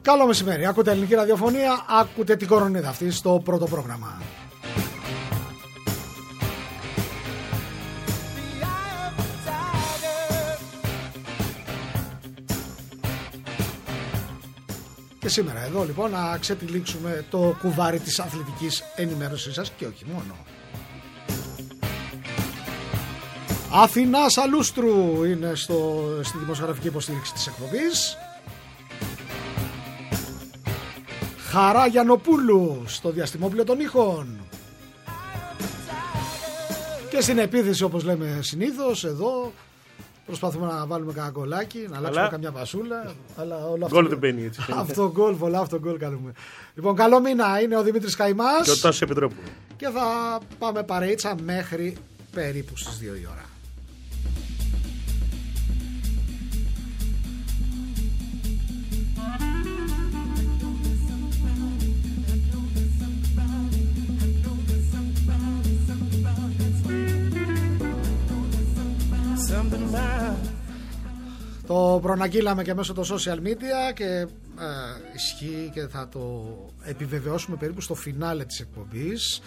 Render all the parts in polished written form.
Καλό μεσημέρι. Ακούτε ελληνική ραδιοφωνία, ακούτε την κορονίδα αυτή στο πρώτο πρόγραμμα. Και σήμερα εδώ λοιπόν να ξετυλίξουμε το κουβάρι της αθλητικής ενημέρωσης σας και όχι μόνο. Αθηνά Σαλούστρου είναι στη δημοσιογραφική υποστήριξη της εκπομπής. Χαρά Γιαννοπούλου στο διαστημόπλαιο των ήχων. Και στην επίθεση, όπως λέμε συνήθως, εδώ προσπαθούμε να βάλουμε κανένα γκολάκι, να αλλάξουμε καμιά πασούλα. Αλλά όλο γκολ δεν μπαίνει έτσι. Αυτό γκολ, πολλά αυτό γκολ κάνουμε. Λοιπόν, καλό μήνα, είναι ο Δημήτρης Καϊμάς. Και ο Τάσος Επιτρόπου. Και θα πάμε παρείτσα μέχρι περίπου στις 2 η ώρα. Το προναγγείλαμε και μέσω των social media και ισχύει και θα το επιβεβαιώσουμε περίπου στο φινάλε της εκπομπής.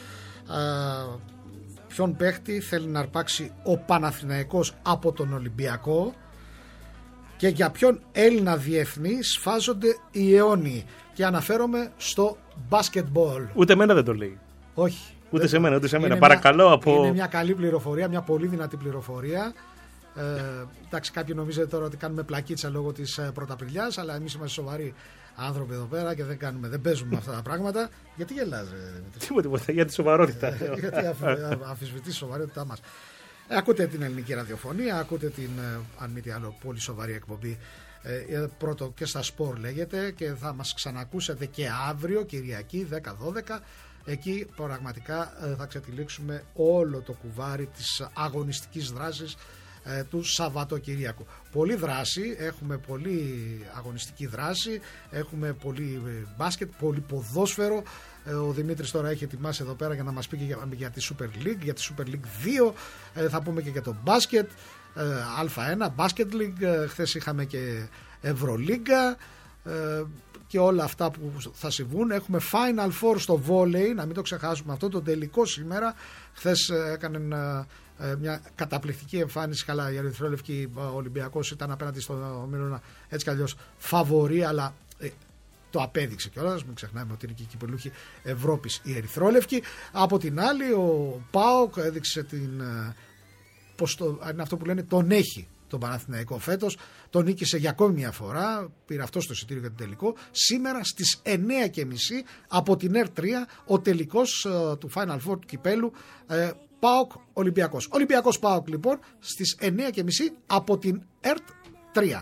Ποιον παίχτη θέλει να αρπάξει ο Παναθηναϊκός από τον Ολυμπιακό και για ποιον Έλληνα διεθνή σφάζονται οι αιώνιοι, και αναφέρομαι στο basketball. Ούτε εμένα δεν το λέει. Όχι. Ούτε σε μένα, ούτε σε μένα. Παρακαλώ είναι μια καλή πληροφορία, μια πολύ δυνατή πληροφορία. Εντάξει, κάποιοι νομίζετε τώρα ότι κάνουμε πλακίτσα λόγω της Πρωταπριλιάς, αλλά εμείς είμαστε σοβαροί άνθρωποι εδώ πέρα και δεν παίζουμε με αυτά τα πράγματα. Γιατί γελάς, Τίποτα, για τη σοβαρότητα. Γιατί αμφισβητείς τη σοβαρότητά μας. Ακούτε την ελληνική ραδιοφωνία, ακούτε την, αν μη τι άλλο, πολύ σοβαρή εκπομπή. Πρώτο και στα σπορ λέγεται, και θα μας ξανακούσετε και αύριο Κυριακή 10-12. Εκεί πραγματικά θα ξετυλίξουμε όλο το κουβάρι της αγωνιστικής δράσης του Σαββατοκυριακού. Πολύ δράση, έχουμε πολύ αγωνιστική δράση, έχουμε πολύ μπάσκετ, πολύ ποδόσφαιρο. Ο Δημήτρης τώρα έχει ετοιμάσει εδώ πέρα για να μας πει και για τη Super League, για τη Super League 2. Θα πούμε και για το μπάσκετ, Α1, Basket League. Χθες είχαμε και Ευρωλίγκα και όλα αυτά που θα συμβούν. Έχουμε Final Four στο volley, να μην το ξεχάσουμε αυτό, το τελικό σήμερα. Χθες έκανε μια καταπληκτική εμφάνιση. Καλά, η Ερυθρόλευκη Ολυμπιακός ήταν απέναντι στο Μύρονα έτσι κι αλλιώς φαβορί, αλλά το απέδειξε κιόλας. Μην ξεχνάμε ότι είναι και η κυπελλούχη Ευρώπης η Ερυθρόλευκη. Από την άλλη, ο ΠΑΟΚ έδειξε είναι αυτό που λένε, τον έχει τον Παναθηναϊκό φέτος. Τον νίκησε για ακόμη μια φορά. Πήρε αυτό στο εισιτήριο για το τελικό. Σήμερα στις 9.30 από την ΕΡΤ 3 ο τελικός του Final Four του κυπέλου, ΠΑΟΚ Ολυμπιακός. Ολυμπιακός ΠΑΟΚ λοιπόν στις 9.30 από την ΕΡΤ 3.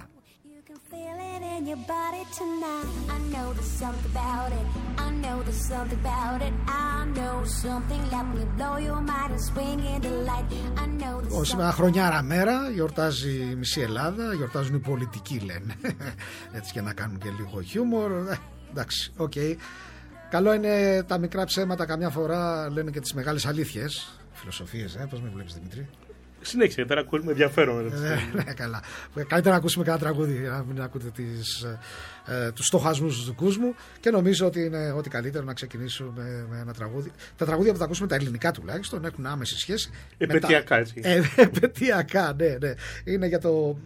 Σήμερα χρονιάρα μέρα, γιορτάζει η μισή Ελλάδα, γιορτάζουν οι πολιτικοί, λένε. Έτσι, και να κάνουν και λίγο χιούμορ. Εντάξει, οκ. Καλό είναι τα μικρά ψέματα, καμιά φορά λένε και τις μεγάλες αλήθειες. Φιλοσοφίες, πώς με βλέπεις, Δημήτρη? Συνέχισε, τώρα ακούμε ενδιαφέρον. Ναι, καλά. Καλύτερα να ακούσουμε κανένα τραγούδι, να μην ακούτε τους στοχασμούς τους δικούς μου, και νομίζω ότι είναι ό,τι καλύτερο να ξεκινήσουμε με ένα τραγούδι. Τα τραγούδια που θα ακούσουμε, τα ελληνικά τουλάχιστον, έχουν άμεση σχέση. Επαιτειακά, έτσι. Επαιτειακά, ναι. Είναι για το...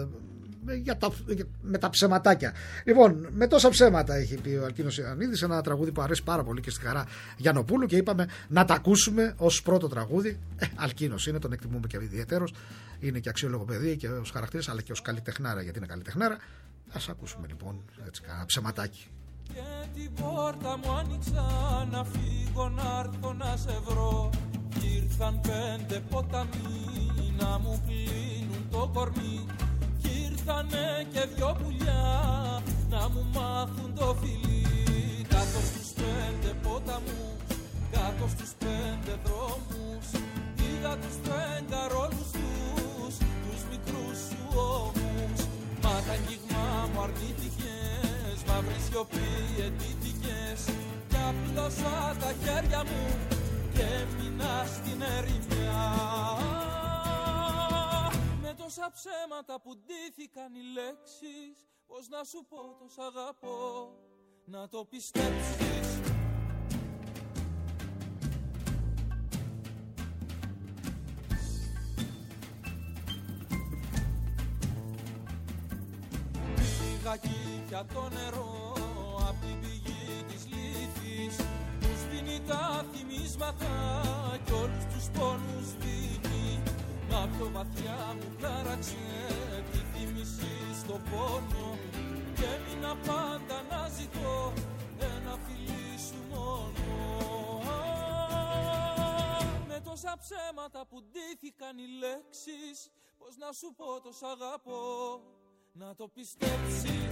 με τα ψεματάκια. Λοιπόν, με τόσα ψέματα έχει πει ο Αλκίνος Ιωαννίδης, ένα τραγούδι που αρέσει πάρα πολύ και στη Χαρά Γιαννοπούλου, και είπαμε να τα ακούσουμε ως πρώτο τραγούδι. Αλκίνος είναι, τον εκτιμούμε και ιδιαίτερος, είναι και αξιόλογο παιδί και ως χαρακτήρας, αλλά και ως καλλιτεχνάρα, γιατί είναι καλλιτεχνάρα. Ας ακούσουμε λοιπόν έτσι ένα ψεματάκι. Και την πόρτα μου άνοιξα να φύγω, να έρθω να σε βρω. Κι ήρθαν 5 ποταμοί να μου πλύνουν το κορμί. Ήρθανε και 2 πουλιά να μου μάθουν το φιλί. Κάτω στους 5 ποταμούς, κάτω στους 5 δρόμους, είδα τους φεγγαρόλους τους μικρούς σου ώμους. Μα τα αγγίγμα μου αρνήθηκες, μαύρη σιωπή αιτήθηκες, κι απλώσα τα χέρια μου και έμεινα στην ερημιά. Τόσα ψέματα που ντύθηκαν οι λέξεις, Πώς να σου πω το σ' αγαπώ, να το πιστέψεις. Πήγα κι πια το νερό απ' την πηγή της λύθης, που σβήνει τα θυμίσματα κι όλους τους πόνους δίνει. Μα πιο βαθιά μου χάραξε τη θύμηση στο πόνο και έμεινα πάντα να ζητώ ένα φιλί σου μόνο. Με τόσα ψέματα που ντύθηκαν οι λέξεις, πώς να σου πω το σ' αγαπώ, να το πιστέψεις.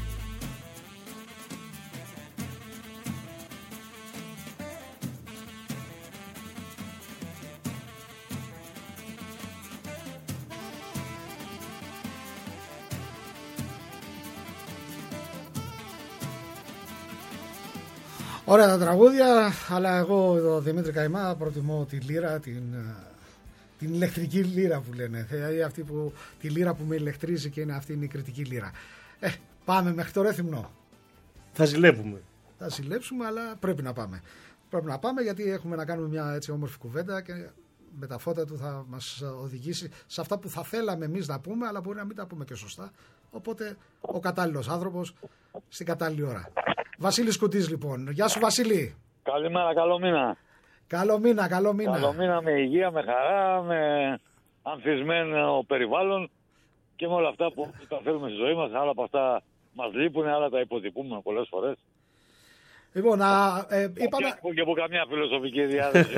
Ωραία τα τραγούδια, αλλά εγώ εδώ Δημήτρη Καημά προτιμώ τη λύρα, την ηλεκτρική λύρα που λένε. Αυτή που, τη λύρα που με ηλεκτρίζει και είναι αυτή είναι η κριτική λύρα. Πάμε μέχρι το Ρέθυμνο. Θα ζηλεύουμε. Θα ζηλέψουμε, αλλά πρέπει να πάμε. Πρέπει να πάμε γιατί έχουμε να κάνουμε μια έτσι όμορφη κουβέντα και με τα φώτα του θα μας οδηγήσει σε αυτά που θα θέλαμε εμείς να πούμε, αλλά μπορεί να μην τα πούμε και σωστά. Οπότε ο κατάλληλος άνθρωπος στην κατάλληλη ώρα. Βασίλης Κουτής λοιπόν. Γεια σου Βασίλη. Καλημέρα, καλό μήνα. Καλό μήνα, καλό μήνα. Καλό μήνα με υγεία, με χαρά, με ανθισμένο περιβάλλον και με όλα αυτά που τα θέλουμε στη ζωή μας. Άλλα από αυτά μας λείπουν, άλλα τα υποτυπούμε πολλές φορές. Λοιπόν, είπαμε... Και από καμιά φιλοσοφική διάθεση.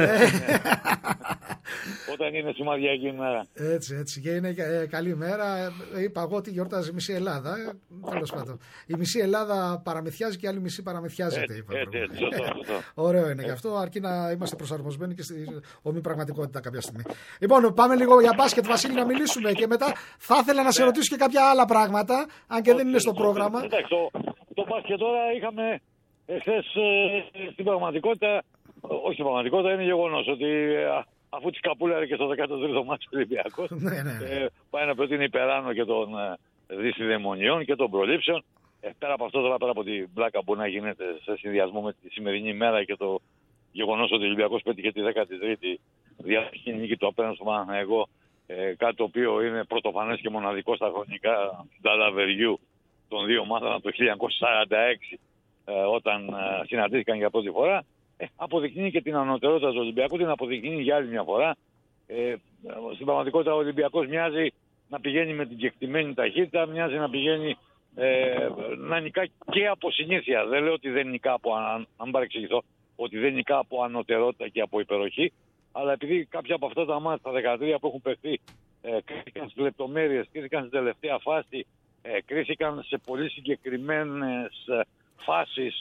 Όταν είναι σημαδιακή ημέρα. Έτσι. Και είναι καλή μέρα. Είπα εγώ ότι γιορτάζει η μισή Ελλάδα. Τέλος πάντων. Η μισή Ελλάδα παραμυθιάζει και η άλλη μισή παραμυθιάζεται. Σωστό. Ωραίο είναι και αυτό, αρκεί να είμαστε προσαρμοσμένοι και στη ομοιπραγματικότητα κάποια στιγμή. Λοιπόν, πάμε λίγο για μπάσκετ, Βασίλη, να μιλήσουμε και μετά θα ήθελα να σε ρωτήσω και κάποια άλλα πράγματα, αν και δεν είναι στο πρόγραμμα. Εντάξει, το μπάσκετ τώρα είχαμε. Εχθές στην πραγματικότητα, όχι στην πραγματικότητα, είναι γεγονός ότι αφού τη καπούλαρε και στο 13ο μάτσο ο Ολυμπιακός, πάει να προτείνει υπεράνω και των δυσιδαιμονιών και των προλήψεων. Πέρα από αυτό, τώρα πέρα από την πλάκα που να γίνεται σε συνδυασμό με τη σημερινή ημέρα και το γεγονός ότι ο Ολυμπιακός πέτυχε τη 13η διαδοχική νίκη του απέναντι στο Παναθηναϊκό, κάτι το οποίο είναι πρωτοφανές και μοναδικό στα χρονικά ταλαβεριού των δύο ομάδων από το 1946. Όταν συναντήθηκαν για πρώτη φορά, αποδεικνύει και την ανωτερότητα του Ολυμπιακού, την αποδεικνύει για άλλη μια φορά. Στην πραγματικότητα ο Ολυμπιακός μοιάζει να πηγαίνει με την κεκτημένη ταχύτητα, μοιάζει να πηγαίνει να νικά και από συνήθεια. Δεν λέω ότι δεν νικά από, αν παρεξηγηθώ, ότι δεν νικά από ανωτερότητα και από υπεροχή, αλλά επειδή κάποια από αυτά τα μάτια, τα 13 που έχουν παιχθεί, κρίθηκαν στις λεπτομέρειες, κρίθηκαν στην τελευταία φάση, κρίθηκαν σε πολύ συγκεκριμένες φάσεις,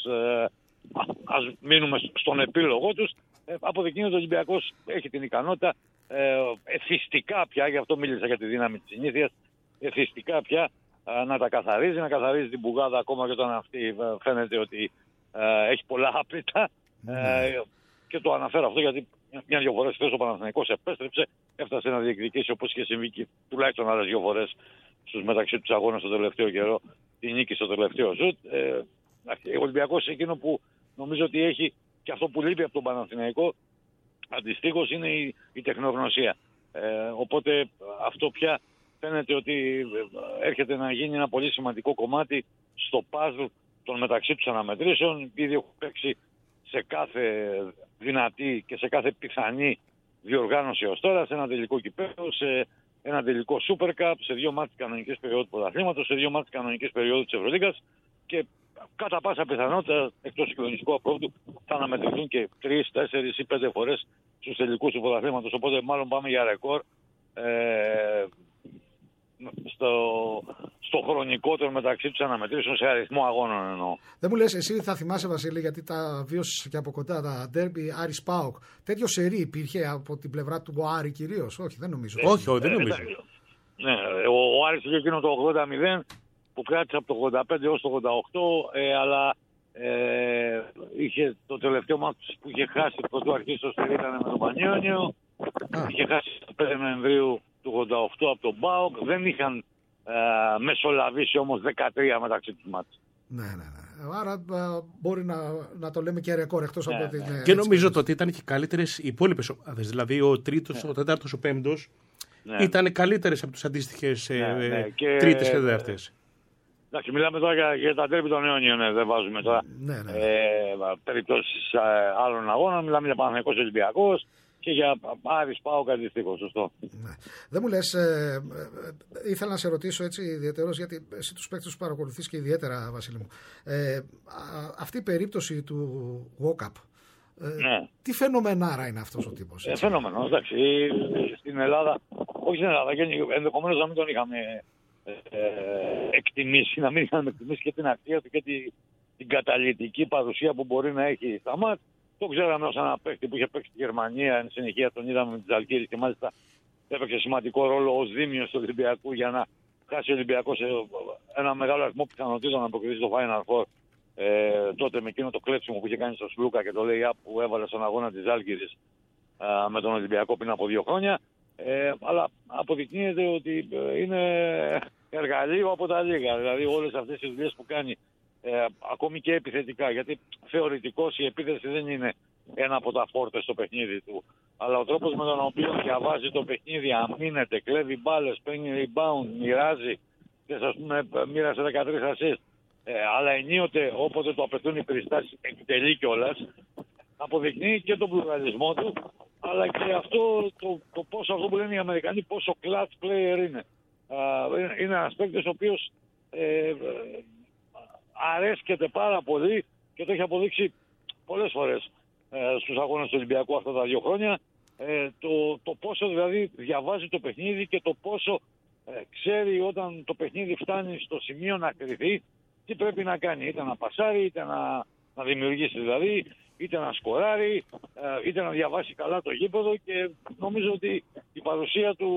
ας μείνουμε στον επίλογο τους, αποδεικνύει ότι ο Ολυμπιακός έχει την ικανότητα εθιστικά πια, γι' αυτό μίλησα για τη δύναμη της συνήθειας, εθιστικά πια να τα καθαρίζει, να καθαρίζει την πουγάδα ακόμα και όταν αυτή φαίνεται ότι έχει πολλά άπλυτα. Και το αναφέρω αυτό γιατί μια-δυο φορές χθες ο Παναθηναϊκός επέστρεψε, έφτασε να διεκδικήσει όπως είχε συμβεί και τουλάχιστον άλλες 2 φορές στους μεταξύ τους αγώνες στο τελευταίο καιρό, τη νίκη στο τελευταίο σουτ. Ο Ολυμπιακός εκείνο που νομίζω ότι έχει και αυτό που λείπει από τον Παναθηναϊκό αντιστοίχως είναι η τεχνογνωσία. Οπότε αυτό πια φαίνεται ότι έρχεται να γίνει ένα πολύ σημαντικό κομμάτι στο puzzle των μεταξύ τους αναμετρήσεων. Ήδη έχουν παίξει σε κάθε δυνατή και σε κάθε πιθανή διοργάνωση ως τώρα, σε ένα τελικό κυπέλλου, σε ένα τελικό Super Cup, σε 2 μάτς κανονικής περίοδου του πρωταθλήματος, σε 2 μάτς κανονικής περίοδου της Ευρωλίγκας και κατά πάσα πιθανότητα, εκτός συγκλονιστικού απρόπτου, θα αναμετρηθούν και 3, 4 ή 5 φορές στους τελικούς του πρωταθλήματος. Οπότε μάλλον πάμε για ρεκόρ στο χρονικότερο μεταξύ τους αναμετρήσεων σε αριθμό αγώνων εννοώ. Δεν μου λες, εσύ θα θυμάσαι Βασίλη, γιατί τα βίωσες και από κοντά τα ντέρμπι Άρης ΠΑΟΚ. Τέτοιο σερί υπήρχε από την πλευρά του Άρη κυρίως? Όχι, δεν νομίζω. Όχι, δεν νομίζω. Ναι, ο Άρης είχε εκείνο το 80-0 που κράτησε από το 85 έως το 88, αλλά είχε το τελευταίο μάτι που είχε χάσει πρωτού αρχίσει το σερί ήταν με τον Πανιόνιο. Είχε χάσει το 5 Νοεμβρίου του 88 από τον ΠΑΟΚ. Δεν είχαν μεσολαβήσει όμως 13 μεταξύ τους μάτς. Ναι. Άρα μπορεί να το λέμε και ρεκόρ εκτός από την... Και νομίζω ότι ήταν και καλύτερες οι υπόλοιπες ομάδες. Δηλαδή ο τρίτος, ο τέταρτος, ο πέμπτος ήταν καλύτερες από τους αντίστοιχες τρίτες και τέταρτες. Εντάξει, μιλάμε τώρα για τα ντέρμπι των αιώνιων, δεν βάζουμε τώρα περιπτώσεις άλλων αγώνων. Μιλάμε για Παναθηναϊκός Ολυμπιακός και για Άρης ΠΑΟΚ αντιστοίχως, σωστό. Ναι. Δεν μου λες, ήθελα να σε ρωτήσω έτσι ιδιαίτερος, γιατί εσύ τους παίκτες τους παρακολουθείς και ιδιαίτερα, Βασίλη μου. Αυτή η περίπτωση του Walkup, τι φαινομενάρα είναι αυτός ο τύπος? Φαινόμενο, εντάξει. Στην Ελλάδα, όχι στην Ελλάδα, ενδεχομένως να μην τον είχαμε εκτιμήσει, να μην είχαμε εκτιμήσει και την αξία του και την καταλυτική παρουσία που μπορεί να έχει στα μάτς. Το ξέραμε ως ένα παίκτη που είχε παίξει στη Γερμανία, εν συνεχεία τον είδαμε με τις Ζαλγκίρις και μάλιστα έπαιξε σημαντικό ρόλο ως δίμιος του Ολυμπιακού για να χάσει ο Ολυμπιακός ένα μεγάλο αριθμό πιθανότητων να αποκριθεί στο Final Four. Τότε με εκείνο το κλέψιμο που είχε κάνει στο Σλούκα και το lay-up που έβαλε στον αγώνα της Ζάλγκιρις με τον Ολυμπιακό πριν από 2 χρόνια. Αλλά αποδεικνύεται ότι είναι εργαλείο από τα λίγα. Δηλαδή όλες αυτές τις δουλειές που κάνει, ακόμη και επιθετικά, γιατί θεωρητικώς η επίθεση δεν είναι ένα από τα φόρτε στο παιχνίδι του, αλλά ο τρόπος με τον οποίο διαβάζει το παιχνίδι, αμήνεται, κλέβει μπάλες, παίρνει rebound, μοιράζει και ας πούμε μοίρασε 13 assist, αλλά ενίοτε όποτε το απαιτούν οι περιστάσεις εκτελεί κιόλας, αποδεικνύει και τον πλουραλισμό του, αλλά και αυτό το πόσο, αυτό που λένε οι Αμερικανοί, πόσο clutch player είναι. Είναι ένας παίκτης ο οποίος αρέσκεται πάρα πολύ και το έχει αποδείξει πολλές φορές στους αγώνες του Ολυμπιακού αυτά τα 2 χρόνια. Το πόσο δηλαδή διαβάζει το παιχνίδι και το πόσο ξέρει όταν το παιχνίδι φτάνει στο σημείο να κρυθεί τι πρέπει να κάνει. Είτε να πασάρει, είτε να δημιουργήσει δηλαδή, είτε να σκοράρει, είτε να διαβάσει καλά το γήπεδο, και νομίζω ότι η παρουσία του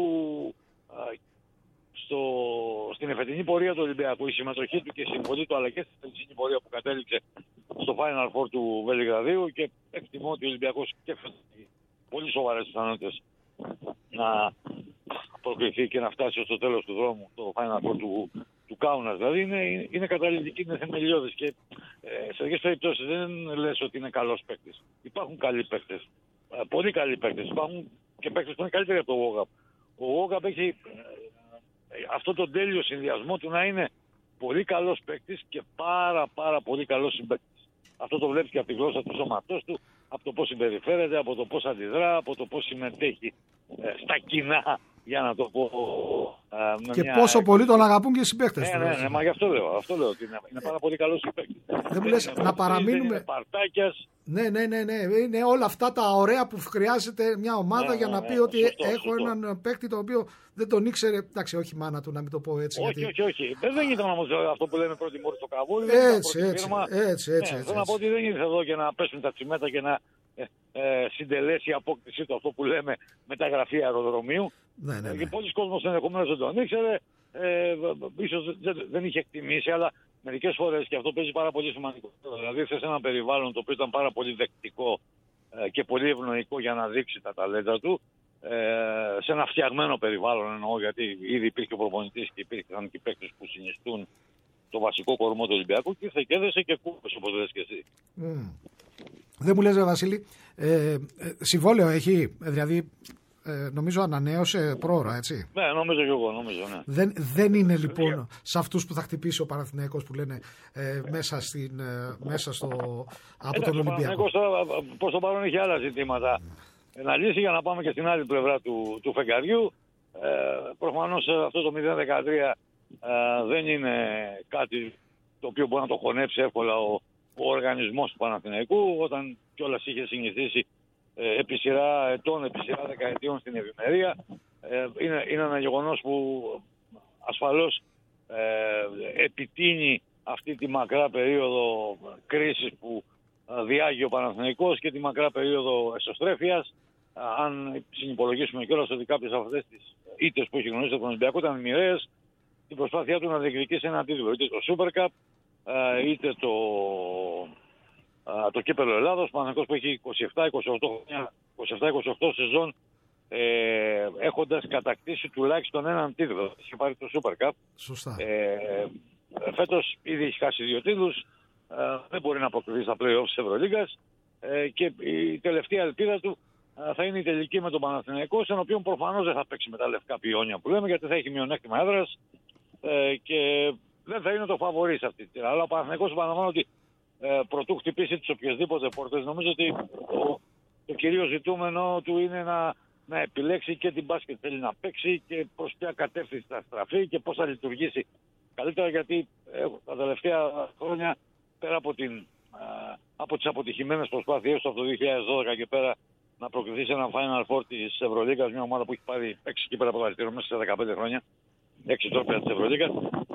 στην εφετινή πορεία του Ολυμπιακού, η συμμετοχή του και η συμβολή του, αλλά και στην εφετινή πορεία που κατέληξε στο Final Four του Βελιγραδίου, και εκτιμώ ότι ο Ολυμπιακός και πολύ σοβαρές πιθανότητες να προκριθεί και να φτάσει στο τέλος του δρόμου το Final Four του Κάουνας. Δηλαδή είναι καταλυτική, είναι θεμελιώδης, και σε τέτοιες περιπτώσεις δεν λες ότι είναι καλός παίκτης. Υπάρχουν καλοί παίκτες, πολύ καλοί παίκτες. Υπάρχουν και παίκτες που είναι καλύτεροι από το Walkup. Ο Walkup έχει αυτό το τέλειο συνδυασμό του να είναι πολύ καλός παίκτης και πάρα πολύ καλός συμπαίκτης. Αυτό το βλέπεις και από τη γλώσσα του σώματός του, από το πώς συμπεριφέρεται, από το πώς αντιδρά, από το πώς συμμετέχει στα κοινά, για να το πω. Και πόσο πολύ τον αγαπούν και οι συμπαίκτες του. Ναι, μα γι' αυτό λέω ότι είναι πάρα πολύ καλός συμπαίκτης. Δεν μου λες να παραμείνουμε. Παρτάκιας. Ναι. Είναι όλα αυτά τα ωραία που χρειάζεται μια ομάδα για να πει ότι έχω έναν παίκτη το οποίο δεν τον ήξερε. Εντάξει, όχι μάνα του, να μην το πω έτσι. Όχι. Δεν ήταν όμως αυτό που λέμε πρώτη μόρφη στο καβούρι. Έτσι. Θέλω να πω ότι δεν ήρθε εδώ και να πέσουν τα τσιμέτα και να συντελέσει η απόκτησή του, αυτό που λέμε μεταγραφή αεροδρομίου. Ναι. Και πολλοί κόσμος ενδεχομένως δεν τον ήξερε, ίσως δεν είχε εκτιμήσει, αλλά μερικές φορές, και αυτό παίζει πάρα πολύ σημαντικό. Δηλαδή θες ένα περιβάλλον το οποίο ήταν πάρα πολύ δεκτικό και πολύ ευνοϊκό για να δείξει τα ταλέντα του, σε ένα φτιαγμένο περιβάλλον εννοώ, γιατί ήδη υπήρχε ο προπονητής και υπήρχαν και παίκτες που συνιστούν το βασικό κορμό του Ολυμπιακού, και ήρθε και έδεσε και κούπες, όπως λες και εσύ. Δεν μου λες, Βασίλη, συμβόλαιο έχει, δηλαδή νομίζω ανανέωσε πρόωρα, έτσι? Ναι, νομίζω και εγώ, ναι. Δεν είναι λοιπόν σε αυτούς που θα χτυπήσει ο Παναθηναϊκός που λένε μέσα στο από τον Ολυμπιακό. Ο Παναθηναϊκός προς το παρόν έχει άλλα ζητήματα να λύσει, για να πάμε και στην άλλη πλευρά του φεγγαριού. Προφανώς αυτό το 0-13 δεν είναι κάτι το οποίο μπορεί να το χωνέψει εύκολα ο οργανισμός του Παναθηναϊκού, όταν κιόλας είχε συνηθίσει επί σειρά ετών, επί σειρά δεκαετιών στην ευημερία. Είναι ένα γεγονός που ασφαλώς επιτείνει αυτή τη μακρά περίοδο κρίσης που διάγει ο Παναθηναϊκός και τη μακρά περίοδο εσωστρέφειας. Αν συνυπολογίσουμε κιόλας ότι κάποιες από αυτές τις ήττες που έχει γνωρίσει από τον Ολυμπιακό ήταν μοιραίες, την προσπάθειά του να διεκδικήσει ένα τίτλο, είτε το Super Cup, είτε το Κύπελλο Ελλάδος. Ο Παναθηναϊκός που έχει 27-28 σεζόν έχοντας κατακτήσει τουλάχιστον έναν τίτλο. Είχε πάρει το Super Cup. Σωστά. Φέτος ήδη έχει χάσει 2 τίτλους, δεν μπορεί να αποκριθεί στα play-offs της Ευρωλίγκας και η τελευταία ελπίδα του θα είναι η τελική με τον Παναθηναϊκό, στον οποίο προφανώς δεν θα παίξει με τα λευκά πιόνια που λέμε, γιατί θα έχει μειονέκτημα έδρας και δεν θα είναι το φαβορί σε αυτή τη σειρά. Αλλά ο Παναθηναϊκός, επαναλαμβάνω ότι προτού χτυπήσει τις οποιασδήποτε πόρτες, νομίζω ότι το κυρίως ζητούμενο του είναι να επιλέξει και την μπάσκετ θέλει να παίξει και προς ποια κατεύθυνση θα στραφεί και πώς θα λειτουργήσει καλύτερα, γιατί τα τελευταία χρόνια, πέρα από τις αποτυχημένες προσπάθειές του από το 2012 και πέρα να προκριθεί σε ένα Final Four της Ευρωλίγκας, μια ομάδα που έχει πάρει 6 κύπελλα πρωταθλητήρων μέσα σε 15 χρόνια, 6 τρόπια της Ευρωλίγκας,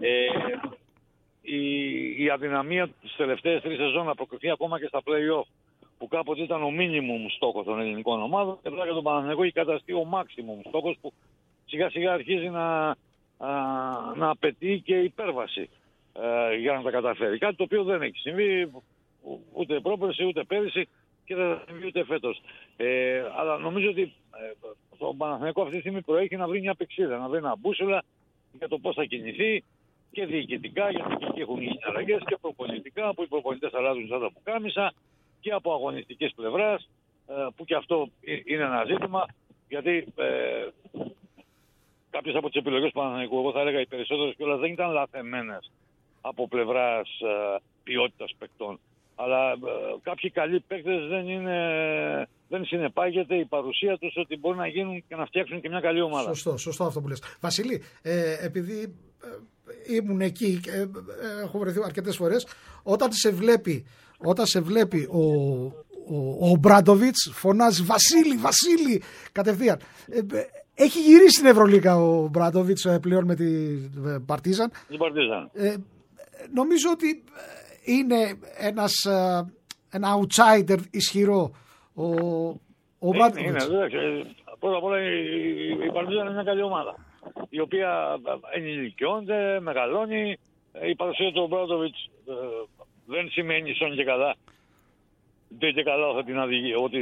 η αδυναμία της τελευταίες 3 σεζόν να προκριθεί ακόμα και στα play-off, που κάποτε ήταν ο μίνιμουμ στόχος των ελληνικών ομάδων, και τώρα για τον Παναθηναϊκό έχει καταστεί ο μάξιμουμ στόχος, που σιγά σιγά αρχίζει να απαιτεί και υπέρβαση για να τα καταφέρει. Κάτι το οποίο δεν έχει συμβεί ούτε πρόπερση ούτε πέρυσι και δεν θα συμβεί ούτε φέτος. Αλλά νομίζω ότι το Παναθηναϊκό αυτή τη στιγμή προέχει να βρει μια πηξίδα, να βρει ένα μπούσουλα για το πώς θα κινηθεί και διοικητικά, γιατί και εκεί έχουν γίνει αλλαγές, και προπονητικά, που οι προπονητές αλλάζουν σαν τα πουκάμισα, και από αγωνιστικής πλευράς, που και αυτό είναι ένα ζήτημα, γιατί κάποιες από τις επιλογές του Παναθηναϊκού, εγώ θα έλεγα οι περισσότερες κιόλας, δεν ήταν λαθεμένες από πλευράς ποιότητας παικτών. Αλλά κάποιοι καλοί παίκτες δεν συνεπάγεται η παρουσία τους ότι μπορεί να γίνουν και να φτιάξουν και μια καλή ομάδα. Σωστό αυτό που λες. Βασίλη, επειδή ήμουν εκεί, έχω βρεθεί αρκετές φορές, όταν σε βλέπει ο Μπράντοβιτς, φωνάζει Βασίλη κατευθείαν. Έχει γυρίσει στην Ευρωλίγα ο Μπράντοβιτς πλέον με την Παρτίζαν. Νομίζω ότι είναι ένα outsider ισχυρό ο Μπράντοβιτς. Πρώτα απ' όλα η Παρτίζαν είναι μια καλή ομάδα, η οποία ενηλικιώνεται, μεγαλώνει. Η παρουσία του Μπράντοβιτς δεν σημαίνει σόν και καλά. Δεν και καλά θα την αδικεί, ότι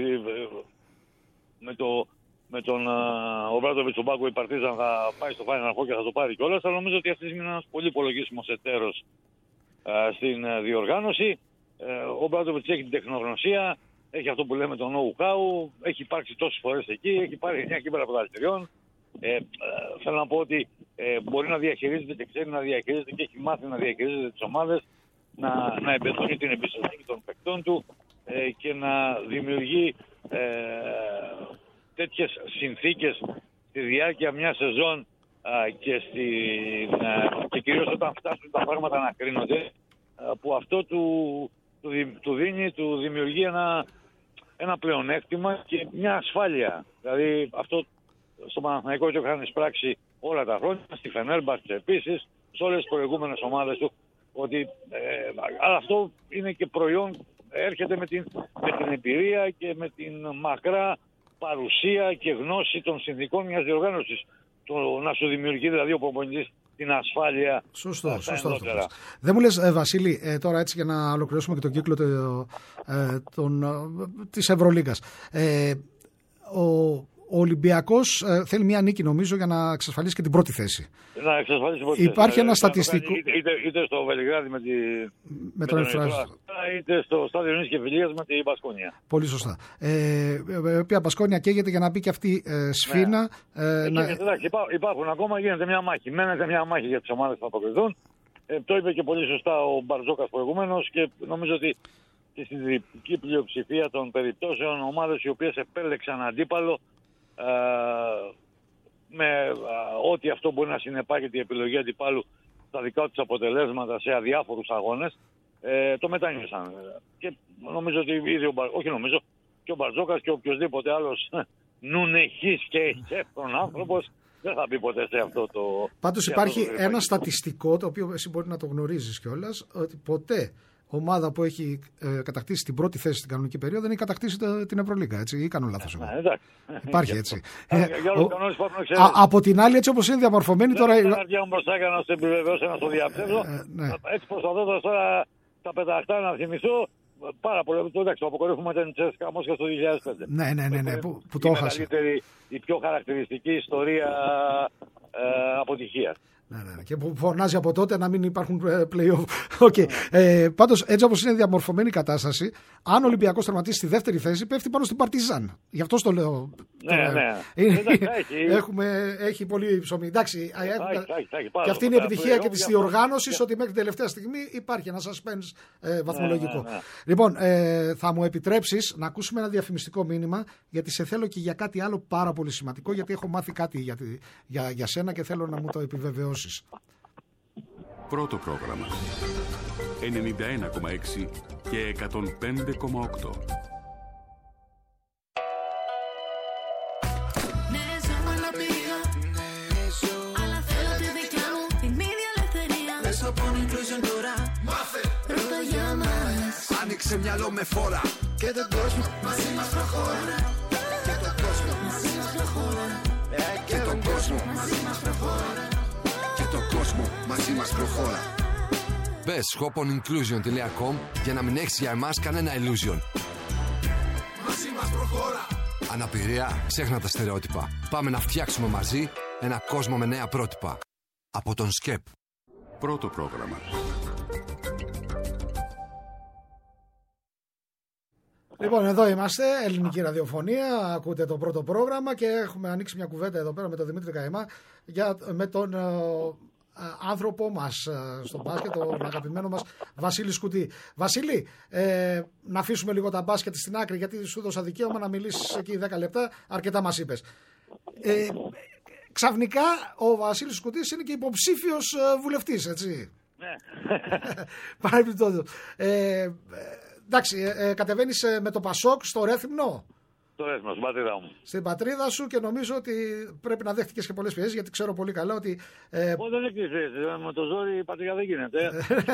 με τον Ομπράντοβιτς στον πάγκο η Παρτίζαν θα πάει στο Final Four και θα το πάρει κιόλας. Αλλά νομίζω ότι αυτή τη στιγμή είναι ένας πολύ υπολογίσιμος εταίρος στην διοργάνωση. Ο Ομπράντοβιτς έχει την τεχνογνωσία, έχει αυτό που λέμε το know-how, έχει υπάρξει τόσες φορές εκεί, έχει πάρει 9 κύπελλα πρωταθλητριών. Θέλω να πω ότι μπορεί να διαχειρίζεται και ξέρει να διαχειρίζεται και έχει μάθει να διαχειρίζεται τις ομάδες, να εμπεδώνει την εμπιστοσύνη των παικτών του και να δημιουργεί τέτοιες συνθήκες στη διάρκεια μιας σεζόν και κυρίως όταν φτάσουν τα πράγματα να κρίνονται, που αυτό του δημιουργεί ένα πλεονέκτημα και μια ασφάλεια. Δηλαδή αυτό στο Παναθηναϊκό το είχαν εισπράξει όλα τα χρόνια, στη Φενέρμπαχτσε επίσης, σε όλες τις προηγούμενες ομάδες του, αλλά αυτό είναι και προϊόν, έρχεται με την εμπειρία και με την μακρά παρουσία και γνώση των συνθηκών μιας διοργάνωσης. Να σου δημιουργεί δηλαδή ο προπονητής την ασφάλεια. Σωστό. Δεν μου λες, Βασίλη, τώρα έτσι για να ολοκληρώσουμε και τον κύκλο της Ευρωλίγκας. Ο Ολυμπιακός θέλει μια νίκη, νομίζω, για να εξασφαλίσει και την πρώτη θέση. Να εξασφαλίσει την πρώτη θέση. Υπάρχει ένα στατιστικό. Είτε στο Βελιγράδι με τον Εφράζο, είτε στο Στάδιο Νίκης και Φιλίας με την Μπασκόνια. Πολύ σωστά. Η οποία Μπασκόνια καίγεται για να μπει και αυτή σφήνα. Υπάρχουν ακόμα, γίνεται μια μάχη. Μένεται μια μάχη για τις ομάδες που θα αποκριθούν. Το είπε και πολύ σωστά ο Μπαρτζόκας προηγουμένως και νομίζω ότι στη συντριπτική πλειοψηφία των περιπτώσεων ομάδες οι οποίες επέλεξαν αντίπαλο με ό,τι αυτό μπορεί να συνεπάγεται η επιλογή αντιπάλου στα δικά τους αποτελέσματα σε αδιάφορους αγώνες, το μετάνιωσαν. Και νομίζω ότι και ο Μπαρτζόκας και οποιοδήποτε άλλος νουνεχής και εύκολος άνθρωπος δεν θα μπει ποτέ σε αυτό το... Πάντως υπάρχει ένα στατιστικό, το οποίο εσύ μπορεί να το γνωρίζεις κιόλας, ότι ποτέ ομάδα που έχει κατακτήσει την πρώτη θέση στην κανονική περίοδο δεν έχει κατακτήσει την Ευρωλίγκα, έτσι, ή κάνω λάθος εγώ? Υπάρχει έτσι. Από την άλλη, έτσι όπως είναι διαμορφωμένη τώρα... Δεν θα βγαίνω μπροστά για να σε επιβεβαιώσω, να στο διαψεύσω. Έτσι προσπαθώντας τώρα τα πεταχτά να θυμηθώ, πάρα πολύ. Το αποκορύφωμα ήταν η Τσέσκα Μόσχα το 2005. Ναι. Που το έχασε. Η πιο χαρακτηριστική ιστορία αποτυχίας. Ναι. Και που φωνάζει από τότε να μην υπάρχουν play-off. Okay. Πάντως, έτσι όπως είναι διαμορφωμένη η κατάσταση, αν ο Ολυμπιακός τερματίσει στη δεύτερη θέση, πέφτει πάνω στην Παρτιζάν. Γι' αυτό το λέω. Έχει πολύ ψωμί. Εντάξει, και αυτή είναι η επιτυχία και της διοργάνωσης, ότι μέχρι την τελευταία στιγμή υπάρχει ένα suspense βαθμολογικό. Λοιπόν, θα μου επιτρέψεις να ακούσουμε ένα διαφημιστικό μήνυμα, γιατί σε θέλω και για κάτι άλλο πάρα πολύ σημαντικό, γιατί έχω μάθει κάτι για σένα και θέλω να μου το επιβεβαιώσεις. Πρώτο πρόγραμμα 91,6 και 105,8. Άνοιξε μυαλό με φόρα και τον κόσμο μαζί μας προχώρα. Και τον κόσμο μαζί μας προχώρα. Και τον κόσμο μαζί μας προχώρα. Και τον κόσμο μαζί μας προχώρα. Μπες shoponinclusion.com για να μην έχεις για εμάς κανένα illusion. Μαζί μας προχώρα. Αναπηρία, ξέχνα τα στερεότυπα. Πάμε να φτιάξουμε μαζί ένα κόσμο με νέα πρότυπα. Από τον ΣΚΕΠ. Πρώτο πρόγραμμα. Λοιπόν, εδώ είμαστε, ελληνική ραδιοφωνία, ακούτε το πρώτο πρόγραμμα και έχουμε ανοίξει μια κουβέντα εδώ πέρα με τον Δημήτρη Καημά με τον άνθρωπο μας στο μπάσκετ, τον αγαπημένο μας Βασίλη Σκουτή. Βασίλη, να αφήσουμε λίγο τα μπάσκετ στην άκρη, γιατί σου δώσα δικαίωμα να μιλήσεις εκεί 10 λεπτά, αρκετά μας είπες. Ξαφνικά ο Βασίλης Σκουτής είναι και υποψήφιος βουλευτής, έτσι. Ναι. Παρεμπιπτόντως. Εντάξει, κατεβαίνεις με το Πασόκ στο Ρέθυμνο. Στο Ρέθυμνο, στην πατρίδα μου. Στην πατρίδα σου, και νομίζω ότι πρέπει να δέχτηκες και πολλές πιέσεις, γιατί ξέρω πολύ καλά ότι. Δεν έκλεισε. Με το ζόρι η πατρίδα δεν γίνεται.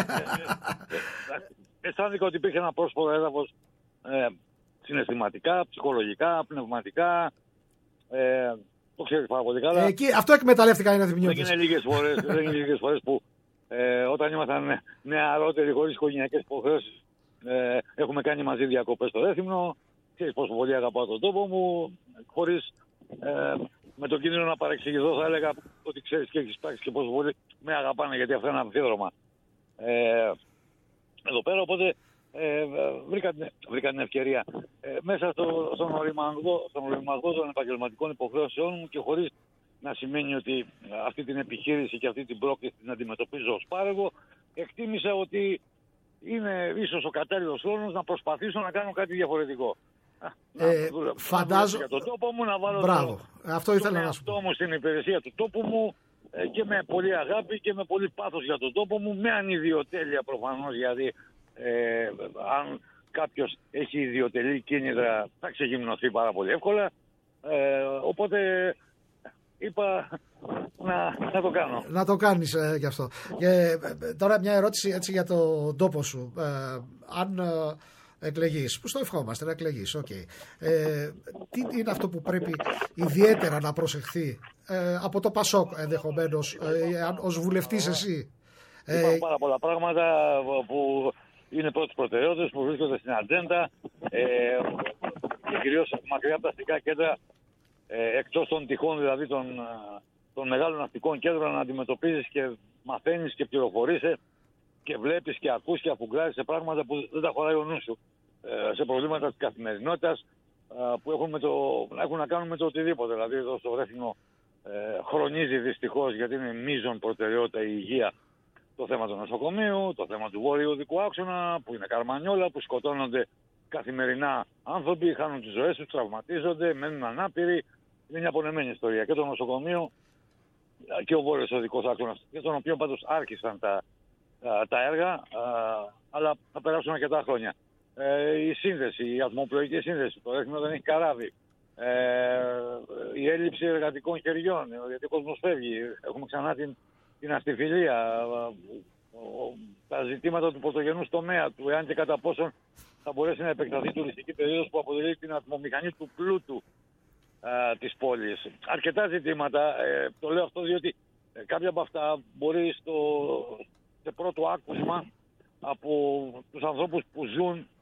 Αισθάνθηκα ότι υπήρχε ένα πρόσφορο έδαφος συναισθηματικά, ψυχολογικά, πνευματικά. Το ξέρεις πάρα πολύ καλά. Αυτό εκμεταλλεύτηκαν οι Ρεθυμνιώτες. Δεν είναι λίγες φορές που όταν ήμασταν νεαρότεροι, χωρίς οικογενειακές υποχρεώσεις, έχουμε κάνει μαζί διακοπές στο Ρέθυμνο. Ξέρεις πόσο πολύ αγαπάω τον τόπο μου. Χωρίς με τον κίνδυνο να παρεξηγηθώ, θα έλεγα ότι ξέρεις και έχεις πράξει και πόσο πολύ με αγαπάνε, γιατί αυτό είναι αμφίδρομα εδώ πέρα. Οπότε βρήκα την ευκαιρία μέσα στον οριμαγό των επαγγελματικών υποχρεώσεών μου, και χωρίς να σημαίνει ότι αυτή την επιχείρηση και αυτή την πρόκληση την αντιμετωπίζω ως πάρεγο, εκτίμησα ότι είναι ίσως ο κατάλληλος χρόνος να προσπαθήσω να κάνω κάτι διαφορετικό. Φαντάζομαι για τον τόπο μου, να βάλω αυτό ήθελα να σου πω. Μου στην υπηρεσία του τόπου μου, και με πολύ αγάπη και με πολύ πάθος για τον τόπο μου, με ανιδιοτέλεια προφανώς, γιατί αν κάποιος έχει ιδιοτελή κίνητρα θα ξεγυμνωθεί πάρα πολύ εύκολα, οπότε είπα να το κάνω. Να το κάνεις γι' αυτό. Και τώρα μια ερώτηση έτσι για τον τόπο σου. Αν εκλεγείς, που στο ευχόμαστε να εκλεγείς, okay. Τι είναι αυτό που πρέπει ιδιαίτερα να προσεχθεί από το Πασόκ ενδεχομένως, ως βουλευτής εσύ? Υπάρχουν πάρα πολλά πράγματα που είναι πρώτες προτεραιότητες, που βρίσκονται στην ατζέντα, και κυρίως μακριά από τα αστικά κέντρα, εκτός των τυχών δηλαδή των μεγάλων αστικών κέντρων, να αντιμετωπίζεις και μαθαίνεις και πληροφορείσαι και βλέπεις και ακούς και αφουγκράζεις σε πράγματα που δεν τα χωράει ο νους σου, σε προβλήματα της καθημερινότητας που έχουν να κάνουν με το οτιδήποτε. Δηλαδή εδώ στο Ρέθυμνο χρονίζει δυστυχώς, γιατί είναι μείζον προτεραιότητα η υγεία, το θέμα του νοσοκομείου, το θέμα του βόρειου οδικού άξονα, που είναι καρμανιόλα, που σκοτώνονται καθημερινά άνθρωποι, χάνουν τις ζωές τους, τραυματίζονται, μένουν ανάπηροι. Είναι μια απονεμένη ιστορία και το νοσοκομείο και ο βόρειος οδικός άξονας, για τον οποίο πάντως άρχισαν τα έργα, αλλά θα περάσουν αρκετά χρόνια. Η σύνδεση, η ατμοπλοϊκή σύνδεση, το Ρέθυμνο δεν έχει καράβι. Η έλλειψη εργατικών χεριών, γιατί ο κόσμος φεύγει. Έχουμε ξανά την αστιφιλία, τα ζητήματα του πρωτογενούς τομέα του, εάν και κατά πόσον θα μπορέσει να επεκταθεί η τουριστική περίοδος που αποτελεί την ατμομηχανή του πλούτου της πόλης. Αρκετά ζητήματα. Το λέω αυτό διότι κάποια από αυτά μπορεί σε πρώτο άκουσμα από τους ανθρώπους που ζουν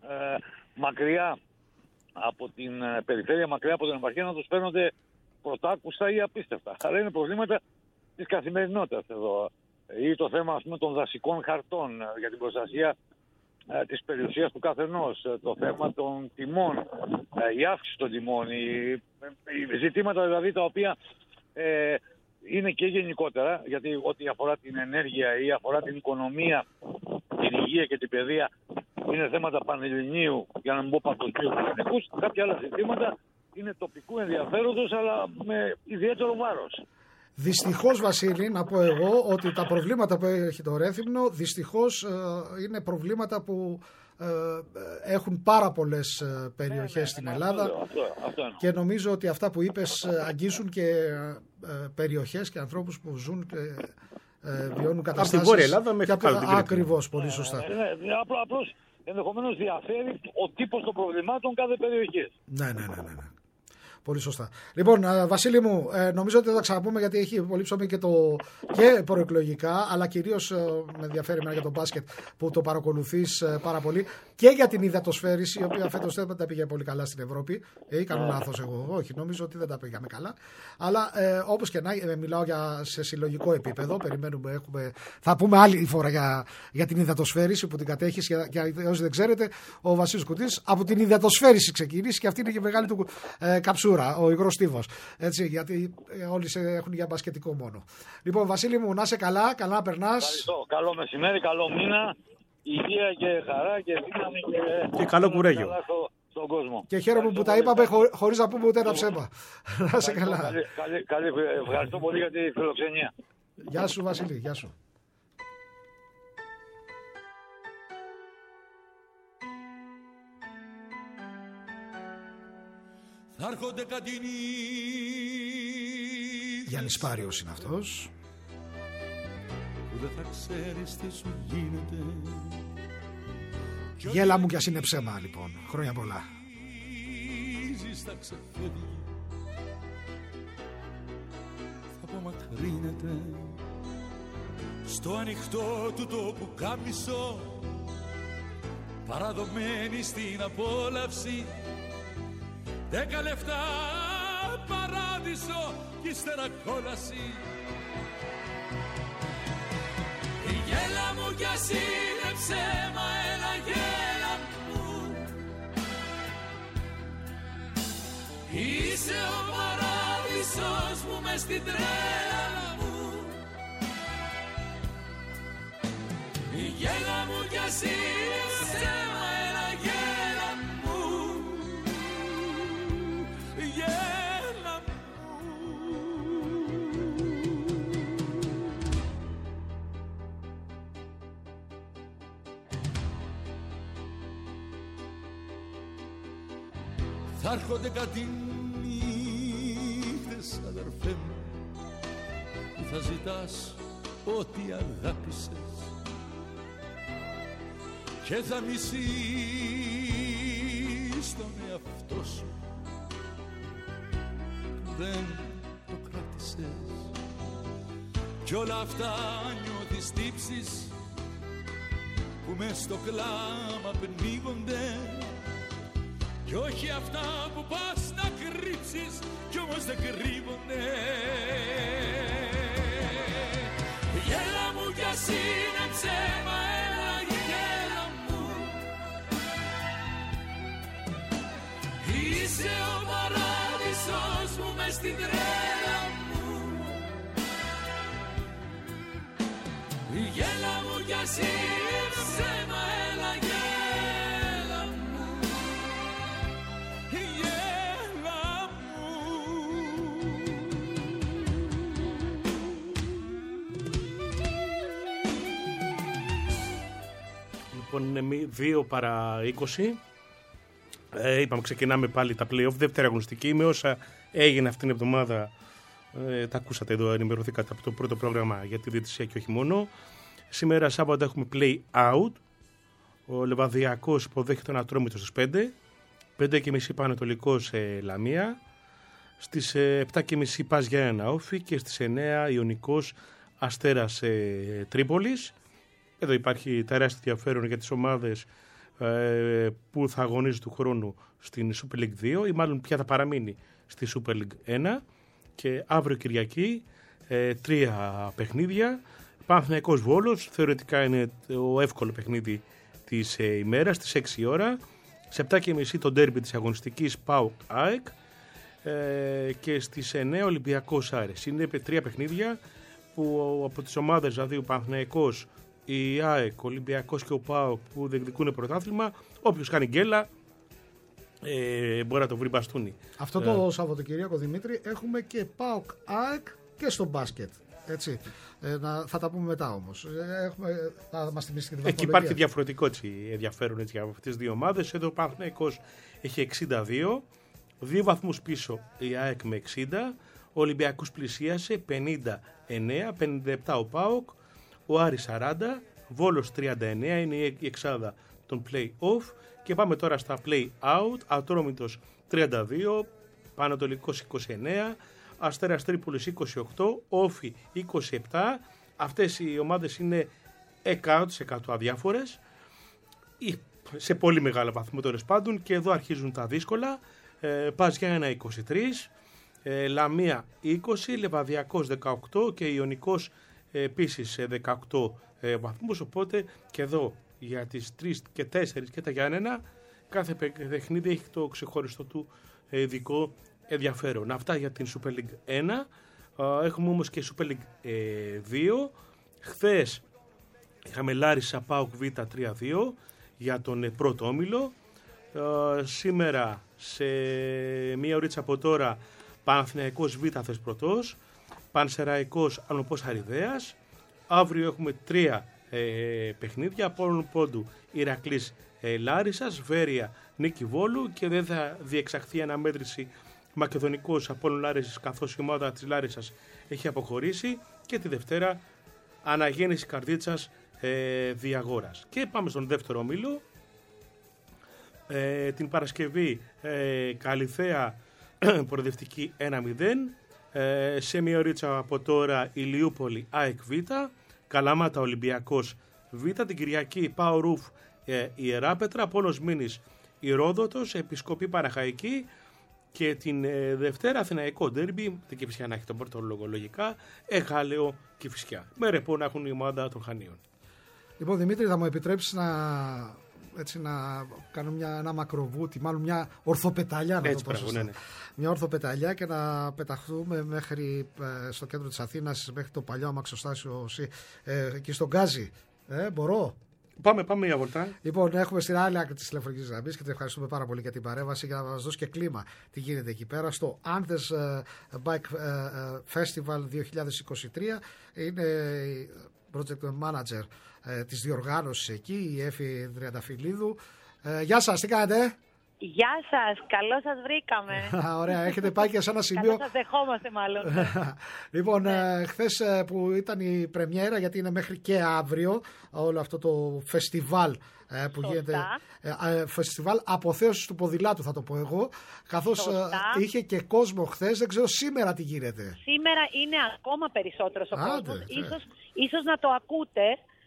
μακριά από την περιφέρεια, μακριά από την επαρχία, να τους φαίνονται πρωτάκουστα ή απίστευτα. Αλλά είναι προβλήματα της καθημερινότητας εδώ. Ή το θέμα, ας πούμε, των δασικών χαρτών για την προστασία της περιουσίας του καθενός, το θέμα των τιμών, η αύξηση των τιμών, οι ζητήματα δηλαδή τα οποία είναι και γενικότερα, γιατί ό,τι αφορά την ενέργεια ή αφορά την οικονομία, την υγεία και την παιδεία είναι θέματα πανελληνίου, για να μην πω παγκοσμίου. Κάποια άλλα ζητήματα είναι τοπικού ενδιαφέροντος, αλλά με ιδιαίτερο βάρος. Δυστυχώς, Βασίλη, να πω εγώ ότι τα προβλήματα που έχει το Ρέθυμνο δυστυχώς είναι προβλήματα που έχουν πάρα πολλές περιοχές στην Ελλάδα αυτό. Και νομίζω ότι αυτά που είπες αγγίζουν και περιοχές και ανθρώπους που ζουν και βιώνουν καταστάσεις. Από την Βόρεια Ελλάδα μέχρι κάτω. Ακριβώς, πολύ σωστά. Απλώς ενδεχομένως διαφέρει ο τύπος των προβλημάτων κάθε περιοχής. Ναι. Πολύ σωστά. Λοιπόν, Βασίλη μου, νομίζω ότι θα τα ξαναπούμε, γιατί έχει πολύ ψωμί και προεκλογικά, αλλά κυρίως με ενδιαφέρει εμένα για το μπάσκετ που το παρακολουθείς πάρα πολύ, και για την υδατοσφαίριση, η οποία φέτος δεν τα πήγε πολύ καλά στην Ευρώπη. Κάνω λάθος εγώ? Όχι, νομίζω ότι δεν τα πήγαμε καλά. Αλλά όπως και να, μιλάω σε συλλογικό επίπεδο. Περιμένουμε, θα πούμε άλλη φορά για την υδατοσφαίριση που την κατέχεις. Για όσοι δεν ξέρετε, ο Βασίλης Κουτής από την υδατοσφαίριση ξεκινήσει, και αυτή είναι και μεγάλη του καψούρα, ο υγρός στίβος. Έτσι, γιατί όλοι έχουν για μπασκετικό μόνο. Λοιπόν, Βασίλη μου, να είσαι καλά να περνάς. Ευχαριστώ. Καλό μεσημέρι, καλό μήνα. Υγεία και χαρά και δύναμη και καλό κουράγιο στον κόσμο. Και χαίρομαι που τα είπαμε χωρίς να πούμε ούτε ένα ψέμα. Να είσαι καλά. Ευχαριστώ πολύ για τη φιλοξενία. Γεια σου, Βασίλη, γεια σου. Θα έρχονται καντινοί. Γιάννης Πάριος είναι αυτός. Που δεν θα ξέρεις τι σου γίνεται. Γέλα μου κι ας είναι ψέμα, λοιπόν. Χρόνια πολλά. Θα ξεφεύγει, θα απομακρύνεται στο ανοιχτό του το πουκάμισο, παραδομένη στην απόλαυση. 10 λεφτά παράδεισο κι ύστερα κόλαση. Η γέλα μου κι ας είναι ψέμα, έλα γέλα μου. Είσαι ο παράδεισος μου μες στην τρέλα μου. Η γέλα μου κι ας είναι ψέμα, έλα γέλα μου. Γέλα μου. Θα έρχονται κάτι νύχτες, αδερφέ μου, που θα ζητάς ό,τι αγάπησες και θα μισείς τον εαυτό σου που δεν το κράτησες. Κι όλα αυτά νιώθεις τύψεις που μες στο κλάμα πνίγονται, κι όχι αυτά που πας να κρύψεις κι όμως δεν κρύβονται. Γέλα μου κι ας είναι ψέμα, έλα γέλα μου. Είσαι ο παράδεισος μου μες στην τρέλα μου. Γέλα μου κι ας είναι ψέμα, έλα γέλα μου. Λοιπόν, είναι 2 παρά 20. Είπαμε, ξεκινάμε πάλι τα play-off, δεύτερη αγωνιστική. Με όσα έγινε αυτήν την εβδομάδα, τα ακούσατε εδώ, ενημερωθήκατε από το πρώτο πρόγραμμα για τη διαιτησία και όχι μόνο. Σήμερα Σάββατο έχουμε play-out. Ο Λεβαδιακός υποδέχεται τον Ατρόμητο στις 5. 5:30 Πανετολικός σε Λαμία. Στις 7:30 Πας για ένα Όφι και στις 9 Ιωνικός Αστέρας Τρίπολης. Εδώ υπάρχει τεράστιο ενδιαφέρον για τις ομάδες που θα αγωνίζει του χρόνου στην Super League 2 ή μάλλον πια θα παραμείνει στη Super League 1 και αύριο Κυριακή 3 παιχνίδια. Παναθηναϊκός Βόλος, θεωρητικά είναι το εύκολο παιχνίδι της ημέρας, στις 6 ώρα. Σε 7.30 το ντέρμπι της αγωνιστικής ΠΑΟΚ ΑΕΚ και στις 9 Ολυμπιακός Άρης. Είναι 3 παιχνίδια που από τις ομάδες, δηλαδή ο Παναθηναϊκός, η ΑΕΚ, ο Ολυμπιακός και ο ΠΑΟΚ που διεκδικούν πρωτάθλημα, όποιος κάνει γκέλα μπορεί να το βρει μπαστούνι. Αυτό το Σαββατοκύριακο, Δημήτρη, έχουμε και ΠΑΟΚ ΑΕΚ και στο μπάσκετ. Έτσι. Θα τα πούμε μετά όμως. Θα μας θυμίσει και την εκεί υπάρχει διαφορετικό ενδιαφέρον έτσι, από αυτές τις δύο ομάδες. Εδώ ο Παναθηναϊκός έχει 62, 2 βαθμούς πίσω η ΑΕΚ με 60, ο Ολυμπιακός πλησίασε 59, 57 ο ΠΑΟΚ, ο Άρης 40, Βόλος 39, είναι η εξάδα των play-off και πάμε τώρα στα play-out. Ατρόμητος 32, Πανατολικός 29, Αστέρας Τρίπολης 28, Όφι 27. Αυτές οι ομάδες είναι 100% αδιάφορες ή σε πολύ μεγάλο βαθμό τέλος πάντων, και εδώ αρχίζουν τα δύσκολα. Πας Γιάννενα 23, Λαμία 20, Λεβαδιακός 18 και Ιωνικός επίσης σε 18 βαθμούς. Οπότε και εδώ για τις 3 και 4 και τα Γιάννενα κάθε παιχνίδι έχει το ξεχωριστό του ειδικό ενδιαφέρον. Αυτά για την Super League 1. Έχουμε όμως και Super League 2. Χθες είχαμε Λάρισα ΠΑΟΚ Β 3-2 για τον πρώτο όμιλο. Σήμερα σε μία ωρίτσα από τώρα Παναθηναϊκός Β Θεσπρωτός, Πανσεραϊκός Αλνοπός Αριδέας. Αύριο έχουμε 3 παιχνίδια, Απόλλων Πόντου Ηρακλής Λάρισσας, Βέρεια Νίκη Βόλου, και δεν θα διεξαχθεί αναμέτρηση Μακεδονικός Απόλλων Λάρισσας καθώς η ομάδα της Λάρισσας έχει αποχωρήσει, και τη Δευτέρα Αναγέννηση Καρδίτσας Διαγόρας. Και πάμε στον δεύτερο όμιλο. Την Παρασκευή Καλυθέα προοδευτική 1-0. Σε μια ωρίτσα από τώρα Ηλιούπολη ΑΕΚ Β, Καλαμάτα Ολυμπιακός Β. Την Κυριακή Πάο Ρουφ Ιεράπετρα, Πόλος Μήνης Ηρόδοτος, Επισκοπή Παραχαϊκή, και την Δευτέρα Αθηναϊκό ντέρμπι, την Κηφισιά να έχει τον πρώτο λόγο λογικά, Εγάλεο Κηφισιά. Με ρεπό να έχουν η ομάδα των Χανίων. Λοιπόν, Δημήτρη, θα μου επιτρέψεις να κάνω ένα μακροβούτι, μάλλον μια ορθοπεταλιά, να έτσι το πω σωστά. Ναι. Μια ορθοπεταλιά και να πεταχθούμε μέχρι στο κέντρο της Αθήνας, μέχρι το παλιό αμαξοστάσιο εκεί στον Γκάζι. Μπορώ. Πάμε για βολτά. Λοιπόν, έχουμε στην άλλη άκρη της τηλεφωνικής γραμμής και te ευχαριστούμε πάρα πολύ για την παρέμβαση, για να μας δώσει και κλίμα τι γίνεται εκεί πέρα στο Andes Bike Festival 2023. Είναι η project manager της διοργάνωσης εκεί, η Έφη Τριανταφυλλίδου. Γεια σας, τι κάνετε? Γεια σας, καλώς σας βρήκαμε. Ωραία, έχετε πάει και σε ένα σημείο. Καλώς σας δεχόμαστε μάλλον. Λοιπόν, χθες που ήταν η πρεμιέρα, γιατί είναι μέχρι και αύριο όλο αυτό το φεστιβάλ που γίνεται. Φεστιβάλ αποθέωσης του ποδηλάτου, θα το πω εγώ. Καθώς είχε και κόσμο χθες, δεν ξέρω σήμερα τι γίνεται. Σήμερα είναι ακόμα περισσότερος ο κόσμος. Ίσως να το ακούτε.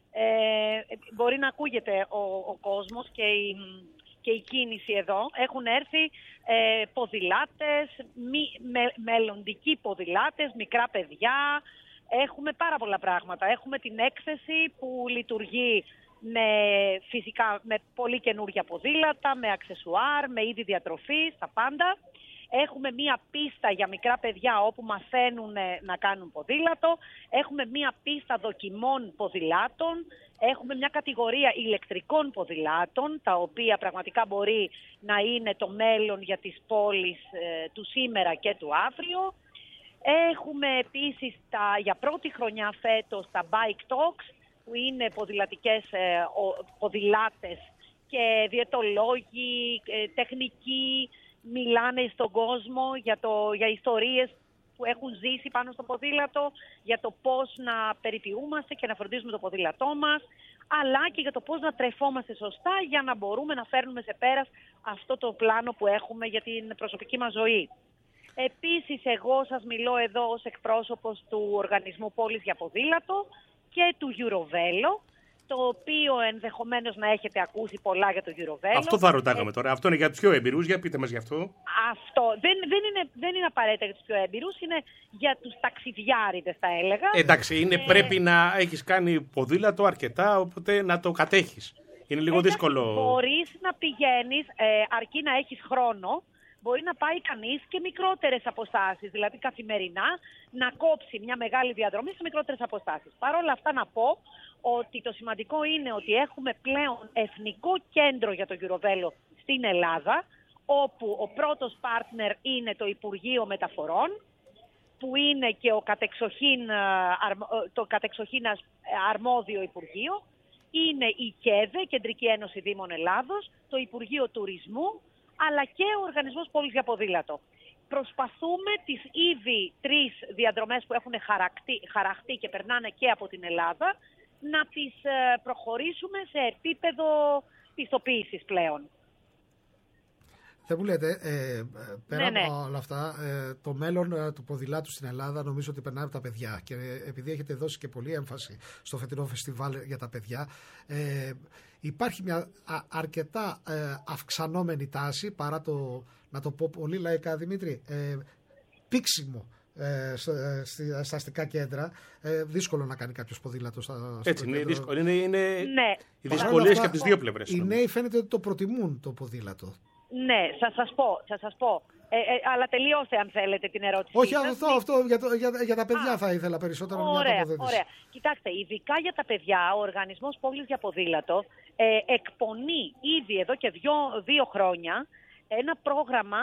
Μπορεί να ακούγεται ο κόσμος και η κίνηση εδώ. Έχουν έρθει ποδηλάτες, μελλοντικοί ποδηλάτες, μικρά παιδιά. Έχουμε πάρα πολλά πράγματα. Έχουμε την έκθεση που λειτουργεί φυσικά με πολύ καινούργια ποδήλατα, με αξεσουάρ, με είδη διατροφής, τα πάντα. Έχουμε μία πίστα για μικρά παιδιά όπου μαθαίνουν να κάνουν ποδήλατο. Έχουμε μία πίστα δοκιμών ποδηλάτων. Έχουμε μια κατηγορία ηλεκτρικών ποδηλάτων, τα οποία πραγματικά μπορεί να είναι το μέλλον για τις πόλεις του σήμερα και του αύριο. Έχουμε επίσης για πρώτη χρονιά φέτος τα Bike Talks, που είναι ποδηλάτες και διαιτολόγοι, τεχνικοί, μιλάνε στον κόσμο για ιστορίες που έχουν ζήσει πάνω στο ποδήλατο, για το πώς να περιποιούμαστε και να φροντίζουμε το ποδήλατό μας, αλλά και για το πώς να τρεφόμαστε σωστά για να μπορούμε να φέρνουμε σε πέρας αυτό το πλάνο που έχουμε για την προσωπική μας ζωή. Επίσης, εγώ σας μιλώ εδώ ως εκπρόσωπος του Οργανισμού Πόλης για Ποδήλατο και του Eurovelo, το οποίο ενδεχομένως να έχετε ακούσει πολλά για το Eurovelo. Αυτό θα ρωτάγαμε τώρα. Αυτό είναι για τους πιο έμπειρους. Για πείτε μας γι' αυτό. Αυτό δεν είναι απαραίτητα για τους πιο έμπειρους, είναι για τους ταξιδιάριδες, θα έλεγα. Εντάξει, πρέπει να έχεις κάνει ποδήλατο αρκετά, οπότε να το κατέχεις. Είναι λίγο δύσκολο. Μπορείς να πηγαίνεις, αρκεί να έχεις χρόνο. Μπορεί να πάει κανείς και μικρότερες αποστάσεις, δηλαδή καθημερινά να κόψει μια μεγάλη διαδρομή σε μικρότερες αποστάσεις. Παρ' όλα αυτά να πω ότι το σημαντικό είναι ότι έχουμε πλέον εθνικό κέντρο για το Eurovelo στην Ελλάδα, όπου ο πρώτος partner είναι το Υπουργείο Μεταφορών, που είναι και το κατεξοχήν αρμόδιο Υπουργείο, είναι η ΚΕΔΕ, Κεντρική Ένωση Δήμων Ελλάδος, το Υπουργείο Τουρισμού, αλλά και ο Οργανισμός Πόλης για Ποδήλατο. Προσπαθούμε τις ήδη 3 διαδρομές που έχουν χαραχτεί και περνάνε και από την Ελλάδα να τις προχωρήσουμε σε επίπεδο πιστοποίησης πλέον. Δεν μου λέτε, πέρα από όλα αυτά, το μέλλον του ποδηλάτου στην Ελλάδα νομίζω ότι περνάει από τα παιδιά. Και επειδή έχετε δώσει και πολύ έμφαση στο φετινό φεστιβάλ για τα παιδιά, υπάρχει μια αρκετά αυξανόμενη τάση, παρά το, να το πω πολύ λαϊκά, Δημήτρη, πήξιμο στα αστικά κέντρα. Δύσκολο να κάνει κάποιος ποδήλατο έτσι είναι δύσκολο. Είναι οι δυσκολίες και από τις δύο πλευρές. Οι νέοι φαίνεται ότι το προτιμούν το ποδήλατο. Ναι, θα σας πω. Αλλά τελειώστε αν θέλετε την ερώτηση. Όχι, αυτό για τα παιδιά θα ήθελα περισσότερο μια τοποθέτηση. Ωραία. Κοιτάξτε, ειδικά για τα παιδιά, ο Οργανισμός Πόλης για Ποδήλατο εκπονεί ήδη εδώ και 2 χρόνια ένα πρόγραμμα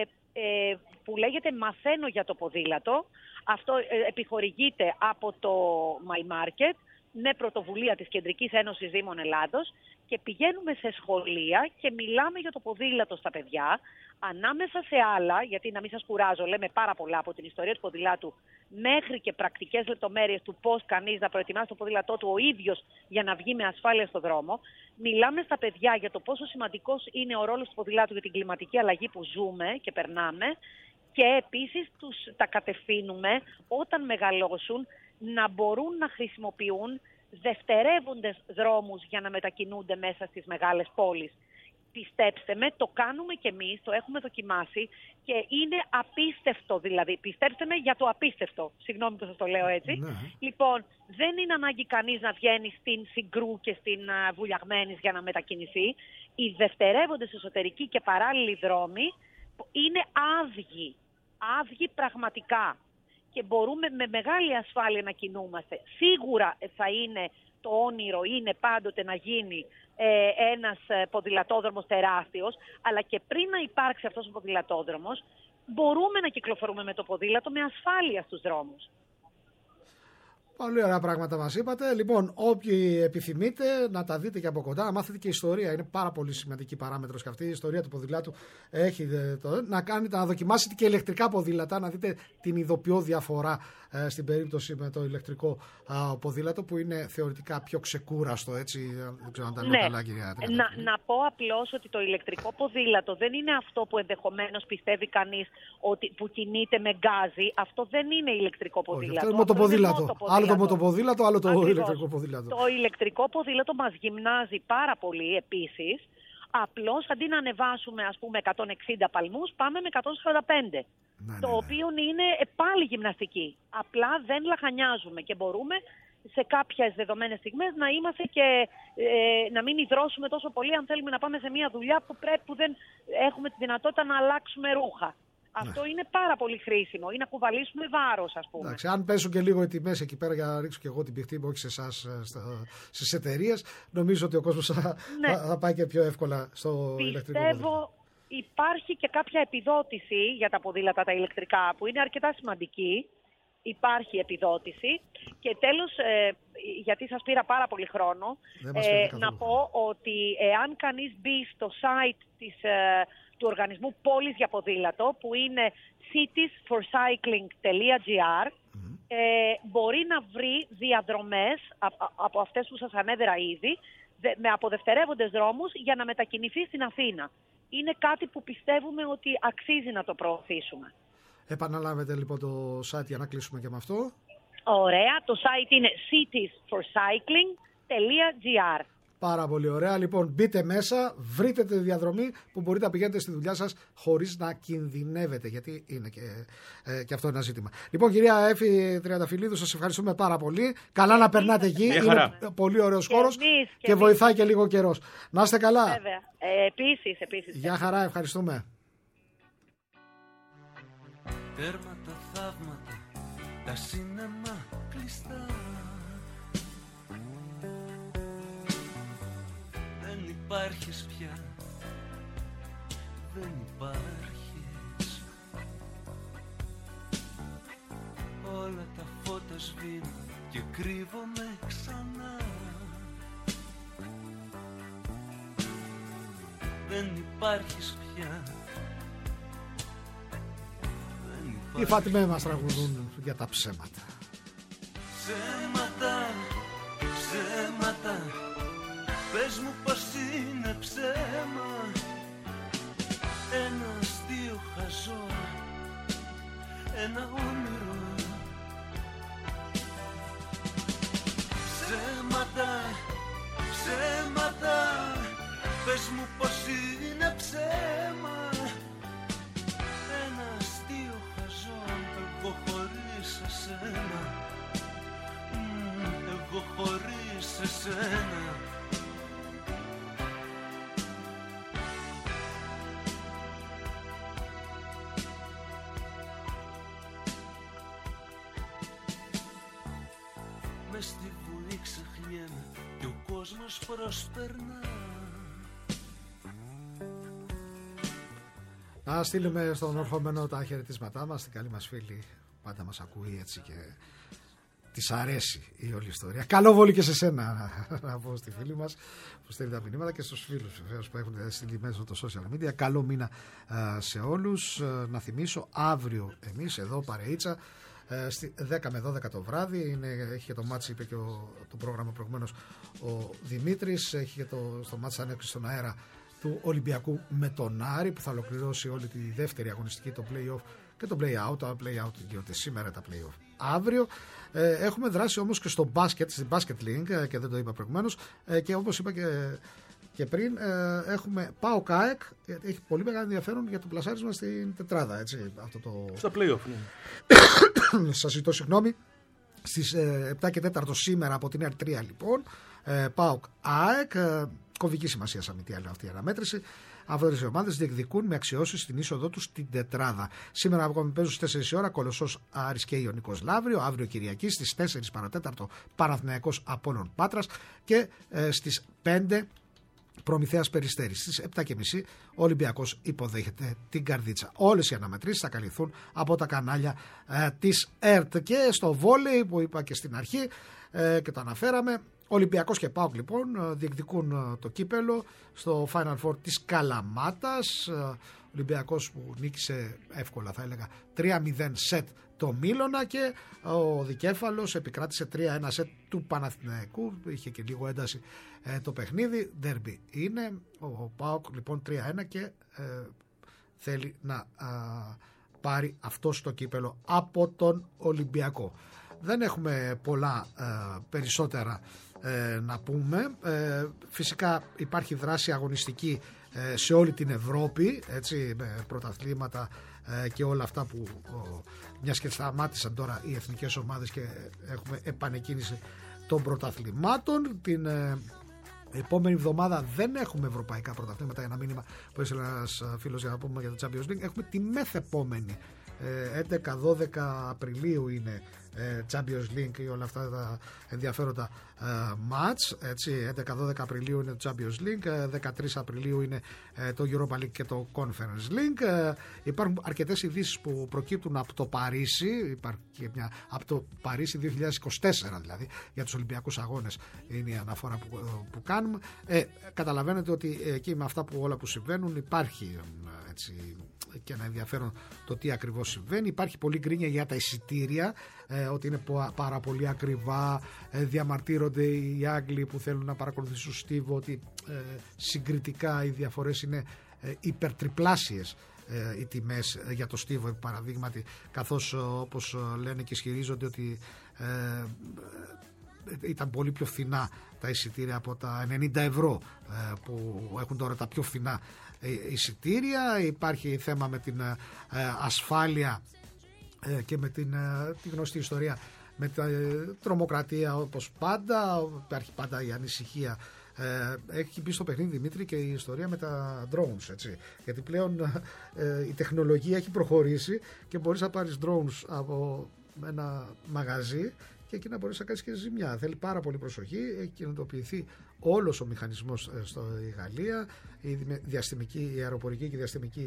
που λέγεται «Μαθαίνω για το ποδήλατο». Αυτό επιχορηγείται από το My Market με πρωτοβουλία της Κεντρικής Ένωσης Δήμων Ελλάδος και πηγαίνουμε σε σχολεία και μιλάμε για το ποδήλατο στα παιδιά, ανάμεσα σε άλλα, γιατί να μην σας κουράζω, λέμε πάρα πολλά από την ιστορία του ποδηλάτου μέχρι και πρακτικές λεπτομέρειες του πώς κανείς να προετοιμάσει το ποδήλατό του ο ίδιος για να βγει με ασφάλεια στον δρόμο. Μιλάμε στα παιδιά για το πόσο σημαντικός είναι ο ρόλος του ποδηλάτου για την κλιματική αλλαγή που ζούμε και περνάμε και επίσης τα κατευθύνουμε όταν μεγαλώσουν να μπορούν να χρησιμοποιούν δευτερεύοντες δρόμους για να μετακινούνται μέσα στις μεγάλες πόλεις. Πιστέψτε με, το κάνουμε κι εμείς, το έχουμε δοκιμάσει και είναι απίστευτο δηλαδή. Πιστέψτε με για το απίστευτο. Συγγνώμη που σας το λέω έτσι. Ναι. Λοιπόν, δεν είναι ανάγκη κανείς να βγαίνει στην Συγκρού και στην Βουλιαγμένης για να μετακινηθεί. Οι δευτερεύοντες εσωτερικοί και παράλληλοι δρόμοι είναι άδειοι πραγματικά. Και μπορούμε με μεγάλη ασφάλεια να κινούμαστε. Σίγουρα θα είναι το όνειρο, είναι πάντοτε να γίνει ένας ποδηλατόδρομος τεράστιος, αλλά και πριν να υπάρξει αυτός ο ποδηλατόδρομος, μπορούμε να κυκλοφορούμε με το ποδήλατο με ασφάλεια στους δρόμους. Πολύ ωραία πράγματα μας είπατε. Λοιπόν, όποιοι επιθυμείτε να τα δείτε και από κοντά, να μάθετε και ιστορία. Είναι πάρα πολύ σημαντική παράμετρος και αυτή η ιστορία του ποδηλάτου. Έχει να δοκιμάσετε και ηλεκτρικά ποδήλατα, να δείτε την ειδοποιώ διαφορά στην περίπτωση με το ηλεκτρικό ποδήλατο που είναι θεωρητικά πιο ξεκούραστο. Έτσι, δεν ξέρω αν τα λέω καλά, κυρία. Να πω απλώς ότι το ηλεκτρικό ποδήλατο δεν είναι αυτό που ενδεχομένως πιστεύει κανείς που κινείται με γκάζι. Αυτό δεν είναι ηλεκτρικό ποδήλατο. Αυτό είναι μοτοποδήλατο. Άλλο το μοτοποδήλατο, άλλο το ηλεκτρικό ποδήλατο. Το ηλεκτρικό ποδήλατο μας γυμνάζει πάρα πολύ επίσης. Απλώς αντί να ανεβάσουμε ας πούμε 160 παλμούς, πάμε με 145. Το οποίο είναι πάλι γυμναστική. Απλά δεν λαχανιάζουμε και μπορούμε σε κάποιες δεδομένες στιγμές να είμαστε και να μην υδρώσουμε τόσο πολύ αν θέλουμε να πάμε σε μια δουλειά που δεν έχουμε τη δυνατότητα να αλλάξουμε ρούχα. Αυτό είναι πάρα πολύ χρήσιμο ή να κουβαλήσουμε βάρος, ας πούμε. Εντάξει, αν πέσουν και λίγο οι τιμές εκεί πέρα για να ρίξω και εγώ την πηχτή μου, όχι σε εσάς, στις εταιρείες, νομίζω ότι ο κόσμος θα πάει και πιο εύκολα στο ηλεκτρικό ποδήλατο. Πιστεύω υπάρχει και κάποια επιδότηση για τα ποδήλατα τα ηλεκτρικά που είναι αρκετά σημαντική. Υπάρχει επιδότηση. Και τέλος, γιατί σας πήρα πάρα πολύ χρόνο, να πω ότι εάν κανείς μπει στο site του Οργανισμού Πόλης για Ποδήλατο, που είναι citiesforcycling.gr, μπορεί να βρει διαδρομές από αυτές που σας ανέφερα ήδη, με αποδευτερεύοντες δρόμους για να μετακινηθεί στην Αθήνα. Είναι κάτι που πιστεύουμε ότι αξίζει να το προωθήσουμε. Επαναλάβετε λοιπόν το site για να κλείσουμε και με αυτό. Ωραία, το site είναι citiesforcycling.gr. www.sportpavlakis.gr. Πάρα πολύ ωραία. Λοιπόν, μπείτε μέσα, βρείτε τη διαδρομή που μπορείτε να πηγαίνετε στη δουλειά σας χωρίς να κινδυνεύετε, γιατί είναι και αυτό ένα ζήτημα. Λοιπόν, κυρία Έφη Τριανταφυλλίδου, σας ευχαριστούμε πάρα πολύ. Καλά να περνάτε εκεί. Είναι πολύ ωραίος χώρος και βοηθάει και λίγο καιρός. Να είστε καλά. Βέβαια. Επίσης. Γεια χαρά, ευχαριστούμε. Τέρμα τα θαύματα, τα σίνεμα κλειστά. Δεν υπάρχεις πια, δεν υπάρχεις. Όλα τα φώτα σβήνουν και κρύβομαι ξανά. Δεν υπάρχεις πια. Οι Φάτιμε μας τραγουδούν για τα ψέματα. Ψέματα, πες μου πως είναι ψέμα. Ένα αστείο χαζό, ένα όνειρο. Ψέματα, πες μου πως είναι ψέμα. Ένα αστείο χαζό, εγώ χωρίς εσένα. Εγώ χωρίς εσένα. Μες στη βουή ξεχνιέμαι και ο κόσμος προσπερνά. Να στείλουμε στον ορχόμενο τα χαιρετίσματά μας, την καλή μας φίλη, πάντα μας ακούει έτσι και της αρέσει η όλη ιστορία. Καλό βόλιο και σε σένα, να πω στη φίλη μας που στέλνει τα μηνύματα και στους φίλους βεβαίως που έχουν στείλει μέσω των social media. Καλό μήνα σε όλους. Να θυμίσω, αύριο εμείς εδώ παρεΐτσα στη 10 με 12 το βράδυ έχει και το μάτς, είπε και το πρόγραμμα προηγουμένως ο Δημήτρης, έχει και στο μάτς ανέκριση στον αέρα του Ολυμπιακού με τον Άρη που θα ολοκληρώσει όλη τη δεύτερη αγωνιστική, το play-off και το play-out. Τα play-out γίνονται σήμερα, τα play-off αύριο. Έχουμε δράσει όμως και στο μπάσκετ, στην Basket Link και δεν το είπα προηγουμένως και όπως είπα και πριν έχουμε ΠΑΟΚ ΑΕΚ, έχει πολύ μεγάλο ενδιαφέρον για το πλασάρισμα στην τετράδα, έτσι, αυτό το... Στα play-off, ναι. Σας ζητώ συγγνώμη. Στις 7 και 4 σήμερα από την R3 λοιπόν, ΠΑΟΚ ΑΕΚ, κομβική σημασία σαν μη τι άλλο αυτή η αναμέτρηση. Αυτές οι ομάδες διεκδικούν με αξιώσεις την είσοδό τους στην τετράδα. Σήμερα ακόμη παίζουν στις 4 η ώρα Κολοσσός Άρης και Ιωνικός Λαύριο. Αύριο Κυριακή στις 4 παρατέταρτο Παναθηναϊκός Απόλλων Πάτρας και στις 5 Προμηθέας Περιστέρης. Στις 7.30 ο Ολυμπιακός υποδέχεται την Καρδίτσα. Όλες οι αναμετρήσεις θα καλυφθούν από τα κανάλια της ΕΡΤ. Και στο βόλεϊ που είπα και στην αρχή και το αναφέραμε, Ολυμπιακός και ΠΑΟΚ λοιπόν διεκδικούν το κύπελο στο Final Four της Καλαμάτας. Ολυμπιακός που νίκησε εύκολα, θα έλεγα 3-0 σετ το Μίλωνα, και ο δικέφαλος επικράτησε 3-1 σετ του Παναθηναϊκού. Είχε και λίγο ένταση το παιχνίδι. Ντέρμπι είναι. Ο ΠΑΟΚ λοιπόν 3-1 και θέλει να πάρει αυτό το κύπελο από τον Ολυμπιακό. Δεν έχουμε πολλά περισσότερα να πούμε. Φυσικά υπάρχει δράση αγωνιστική σε όλη την Ευρώπη, έτσι, με πρωταθλήματα και όλα αυτά που μιας και σταμάτησαν τώρα οι εθνικές ομάδες και έχουμε επανεκκίνηση των πρωταθλημάτων. Την επόμενη εβδομάδα δεν έχουμε ευρωπαϊκά πρωταθλήματα, ένα μήνυμα που έστειλε ένας φίλος για να πούμε για το Champions League. Έχουμε τη μεθεπόμενη 11-12 Απριλίου είναι Champions League και όλα αυτά τα ενδιαφέροντα match, έτσι. 11-12 Απριλίου είναι το Champions League, 13 Απριλίου είναι το Europa League και το Conference League. Υπάρχουν αρκετές ειδήσεις που προκύπτουν από το Παρίσι. Υπάρχει και μια από το Παρίσι 2024, δηλαδή για τους Ολυμπιακούς Αγώνες είναι η αναφορά που κάνουμε. Καταλαβαίνετε ότι εκεί με αυτά που όλα που συμβαίνουν υπάρχει έτσι και ένα ενδιαφέρον το τι ακριβώς συμβαίνει. Υπάρχει πολλή γκρίνια για τα εισιτήρια, ότι είναι πάρα πολύ ακριβά. Διαμαρτύρονται οι Άγγλοι που θέλουν να παρακολουθήσουν στίβο ότι συγκριτικά οι διαφορές είναι υπερτριπλάσιες οι τιμές για το στίβο, παραδείγματι, καθώς όπως λένε και ισχυρίζονται ότι ήταν πολύ πιο φθηνά τα εισιτήρια από τα 90 ευρώ που έχουν τώρα τα πιο φθηνά εισιτήρια. Υπάρχει θέμα με την ασφάλεια και με τη γνωστή ιστορία με τη τρομοκρατία, όπως πάντα υπάρχει πάντα η ανησυχία. Έχει μπει στο παιχνίδι, Δημήτρη, και η ιστορία με τα drones, έτσι. Γιατί πλέον η τεχνολογία έχει προχωρήσει και μπορείς να πάρεις drones από ένα μαγαζί και εκεί να μπορείς να κάνεις και ζημιά. Θέλει πάρα πολύ προσοχή. Έχει κινητοποιηθεί όλος ο μηχανισμός στη Γαλλία, η αεροπορική και η διαστημική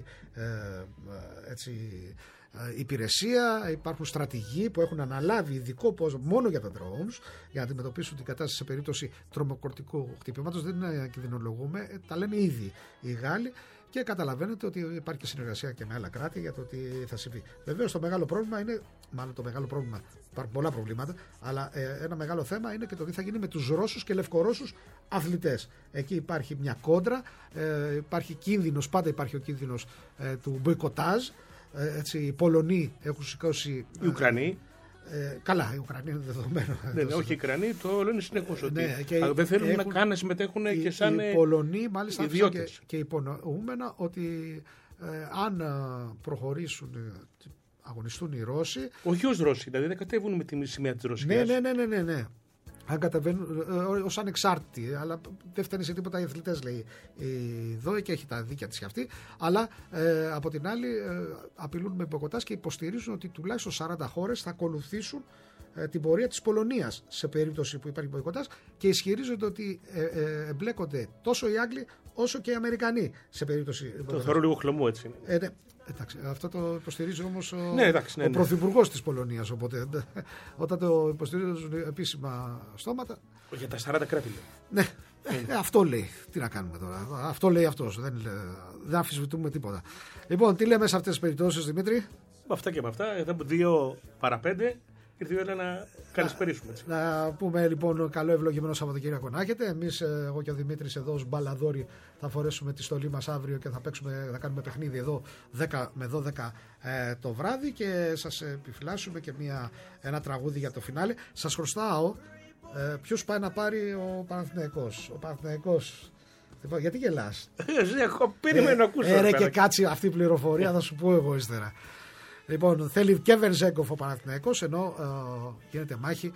υπηρεσία. Υπάρχουν στρατηγοί που έχουν αναλάβει ειδικό πόστο μόνο για τα drones για να αντιμετωπίσουν την κατάσταση σε περίπτωση τρομοκρατικού χτυπήματος. Δεν κινδυνολογούμε, τα λένε ήδη οι Γάλλοι. Και καταλαβαίνετε ότι υπάρχει και συνεργασία και με άλλα κράτη για το τι θα συμβεί. Βεβαίως το μεγάλο πρόβλημα είναι, μάλλον το μεγάλο πρόβλημα, υπάρχουν πολλά προβλήματα, αλλά ένα μεγάλο θέμα είναι και το τι θα γίνει με τους Ρώσους και Λευκορώσους αθλητές. Εκεί υπάρχει μια κόντρα, υπάρχει κίνδυνος, πάντα υπάρχει ο κίνδυνος του μποϊκοτάζ. Έτσι, οι Πολωνοί έχουν σηκώσει. Οι Ουκρανοί. Καλά, οι Ουκρανοί είναι δεδομένο. Ναι, όχι οι Ουκρανοί, το λένε συνεχώς ότι δεν θέλουν να καν να συμμετέχουν και σαν οι Πολωνοί, μάλιστα, και υπονοούμενα ότι αν προχωρήσουν, αγωνιστούν οι Ρώσοι. Όχι ως Ρώσοι, δηλαδή δεν κατέβουν με τη σημαία της Ρωσίας. Ναι. Αν κατεβαίνουν ως ανεξάρτητοι, αλλά δεν φταίνει σε τίποτα οι αθλητές, λέει η ΔΟΕ, και έχει τα δίκια της αυτή. Αλλά από την άλλη απειλούν με μποϊκοτάζ και υποστηρίζουν ότι τουλάχιστον 40 χώρες θα ακολουθήσουν την πορεία της Πολωνίας σε περίπτωση που υπάρχει μποϊκοτάζ, και ισχυρίζονται ότι εμπλέκονται τόσο οι Άγγλοι όσο και οι Αμερικανοί σε περίπτωση. Το θεωρώ λίγο χλωμό, έτσι. Ναι. Εντάξει, αυτό το υποστηρίζει όμως ο πρωθυπουργός της Πολωνίας, οπότε όταν το υποστηρίζουν επίσημα στόματα. Για τα 40 κράτη λέει. Ναι, αυτό λέει. Τι να κάνουμε τώρα. Αυτό λέει αυτός. Δεν αμφισβητούμε τίποτα. Λοιπόν, τι λέμε σε αυτές τις περιπτώσεις, Δημήτρη? Με αυτά και με αυτά, εδώ 2 παρά 5. Ήρθε η ώρα να καλησπερίσουμε. Να πούμε λοιπόν καλό ευλογημένο Σαββατοκύριακο να έχετε. Εμείς, εγώ και ο Δημήτρης εδώ ως μπαλαδόροι, θα φορέσουμε τη στολή μας αύριο και θα κάνουμε παιχνίδι εδώ 10 με 12 το βράδυ, και σας επιφυλάσσουμε και ένα τραγούδι για το φινάλε. Σας χρωστάω ποιος πάει να πάρει ο Παναθηναϊκός. Ο Παναθηναϊκός. Γιατί γελάς? Εγώ περίμενα να ακούσω. Και κάτσει αυτή η πληροφορία, θα σου πω εγώ ύστερα. Λοιπόν, θέλει και Βερζέγκοφ ο Παναθηναϊκός, ενώ γίνεται μάχη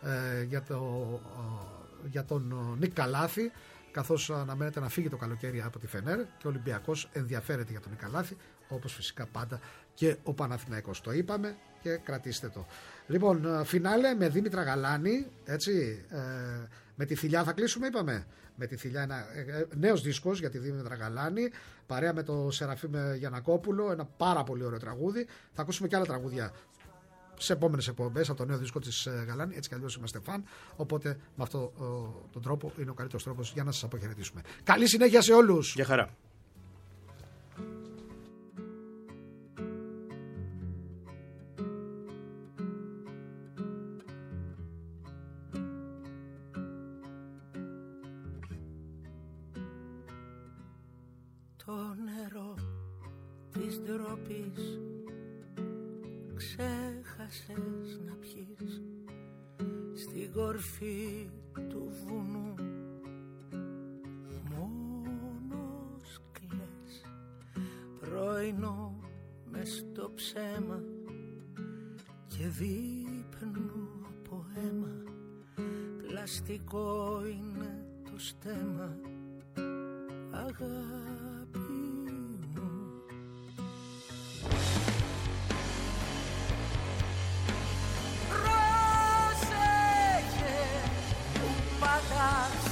για τον Νίκ Καλάθη, καθώς αναμένεται να φύγει το καλοκαίρι από τη Φενέρ, και ο Ολυμπιακός ενδιαφέρεται για τον Νίκ Καλάθη, όπως φυσικά πάντα και ο Παναθηναϊκός. Το είπαμε και κρατήστε το. Λοιπόν, φινάλε με Δήμητρα Γαλάνη, έτσι, με τη Θηλιά θα κλείσουμε, είπαμε. Με τη Θηλιά, ένα νέος δίσκος για τη Δήμητρα Γαλάνη, παρέα με το Σεραφείμ Γιαννακόπουλο, ένα πάρα πολύ ωραίο τραγούδι. Θα ακούσουμε και άλλα τραγούδια σε επόμενες εκπομπές από το νέο δίσκο της Γαλάνη. Έτσι κι αλλιώς είμαστε φαν, οπότε με αυτόν τον τρόπο είναι ο καλύτερος τρόπος για να σας αποχαιρετήσουμε. Καλή συνέχεια σε όλους. Γεια χαρά. Το νερό της ντροπής ξέχασες να πιείς στην κορφή του βουνού, μόνος κλαις, πρωινό μες στο ψέμα και δείπνου από αίμα, πλαστικό είναι το στέμμα, αγάπη μου. Πρόσεχε που πατάς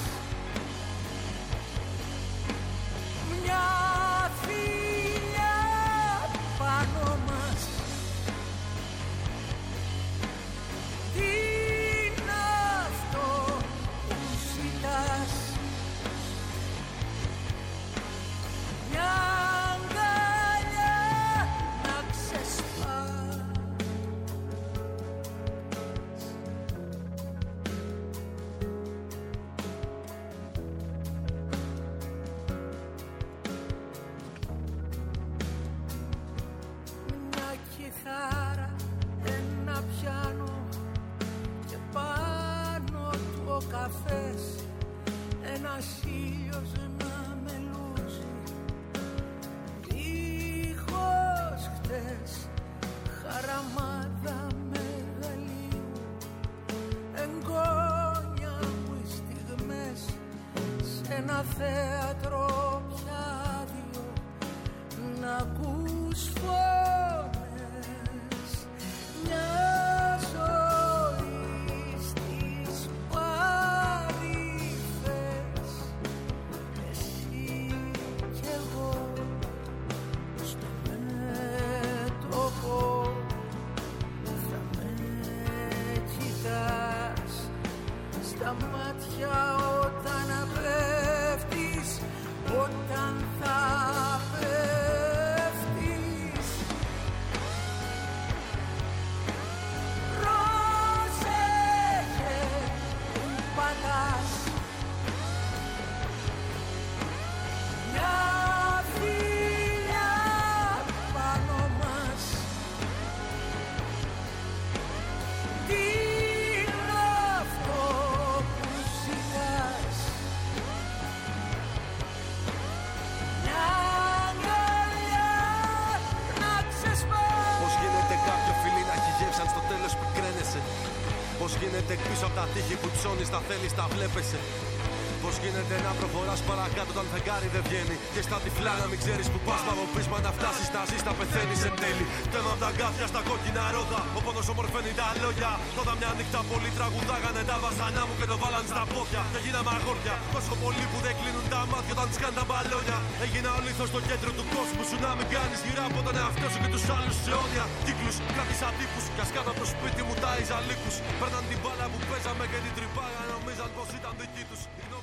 μια φιλιά πάνω μας. Τι είναι αυτό που ζητάς? ένα θέατρο πιάδιο να ακούς φωνές, μια ζωή στις παρυφές, εσύ κι εγώ στο μέτωπο θα με κοιτάς στα μάτια όταν πέφτεις, όταν θα πέφτεις. Πρόσεχε που πατάς, μια φιλιά πάνω μας. Τι είναι αυτό που ζητάς, μια αγκαλιά να ξεσπάς. Πώς γίνεται κάποιο φιλί να έχει γεύσει αν στο τέλος πικραίνεσαι? Πώς γίνεται πίσω από τα τείχη που ψώνεις τα θέλεις, τα βλέπεσαι? Πώς γίνεται να προχωράς παρακάτω όταν φεγγάρι δεν βγαίνει? Και στα τυφλά να μην ξέρεις που πας, πάγω πείσμα να φτάσεις, να ζεις, να πεθαίνεις εν τέλει. Τέμα απ' τα γκάθια στα κόκκινα ρόδα, ο πόνος ομορφαίνει τα λόγια. Τότε μια νύχτα πολλοί τραγουδάγανε τα βασανά μου και το βάλαν στα πόδια. Και γίναμε αγόρια, τόσο πολλοί που δεν κλείνουν τα μάτια όταν σκάνε τα μπαλόνια. Έγινα ο λίθος στο κέντρο του κόσμου σου, να μην κάνεις γύρω από τον εαυτό σου και τους άλλους σε αιώνια κύκλους. Κράτησα τύπους κι ας κάτω από το σπίτι μου τάιζα λύκους. Παίρναν την μπάλα που παίζαμε και την τρυπάγα, νομίζαν πως ήταν δική τους.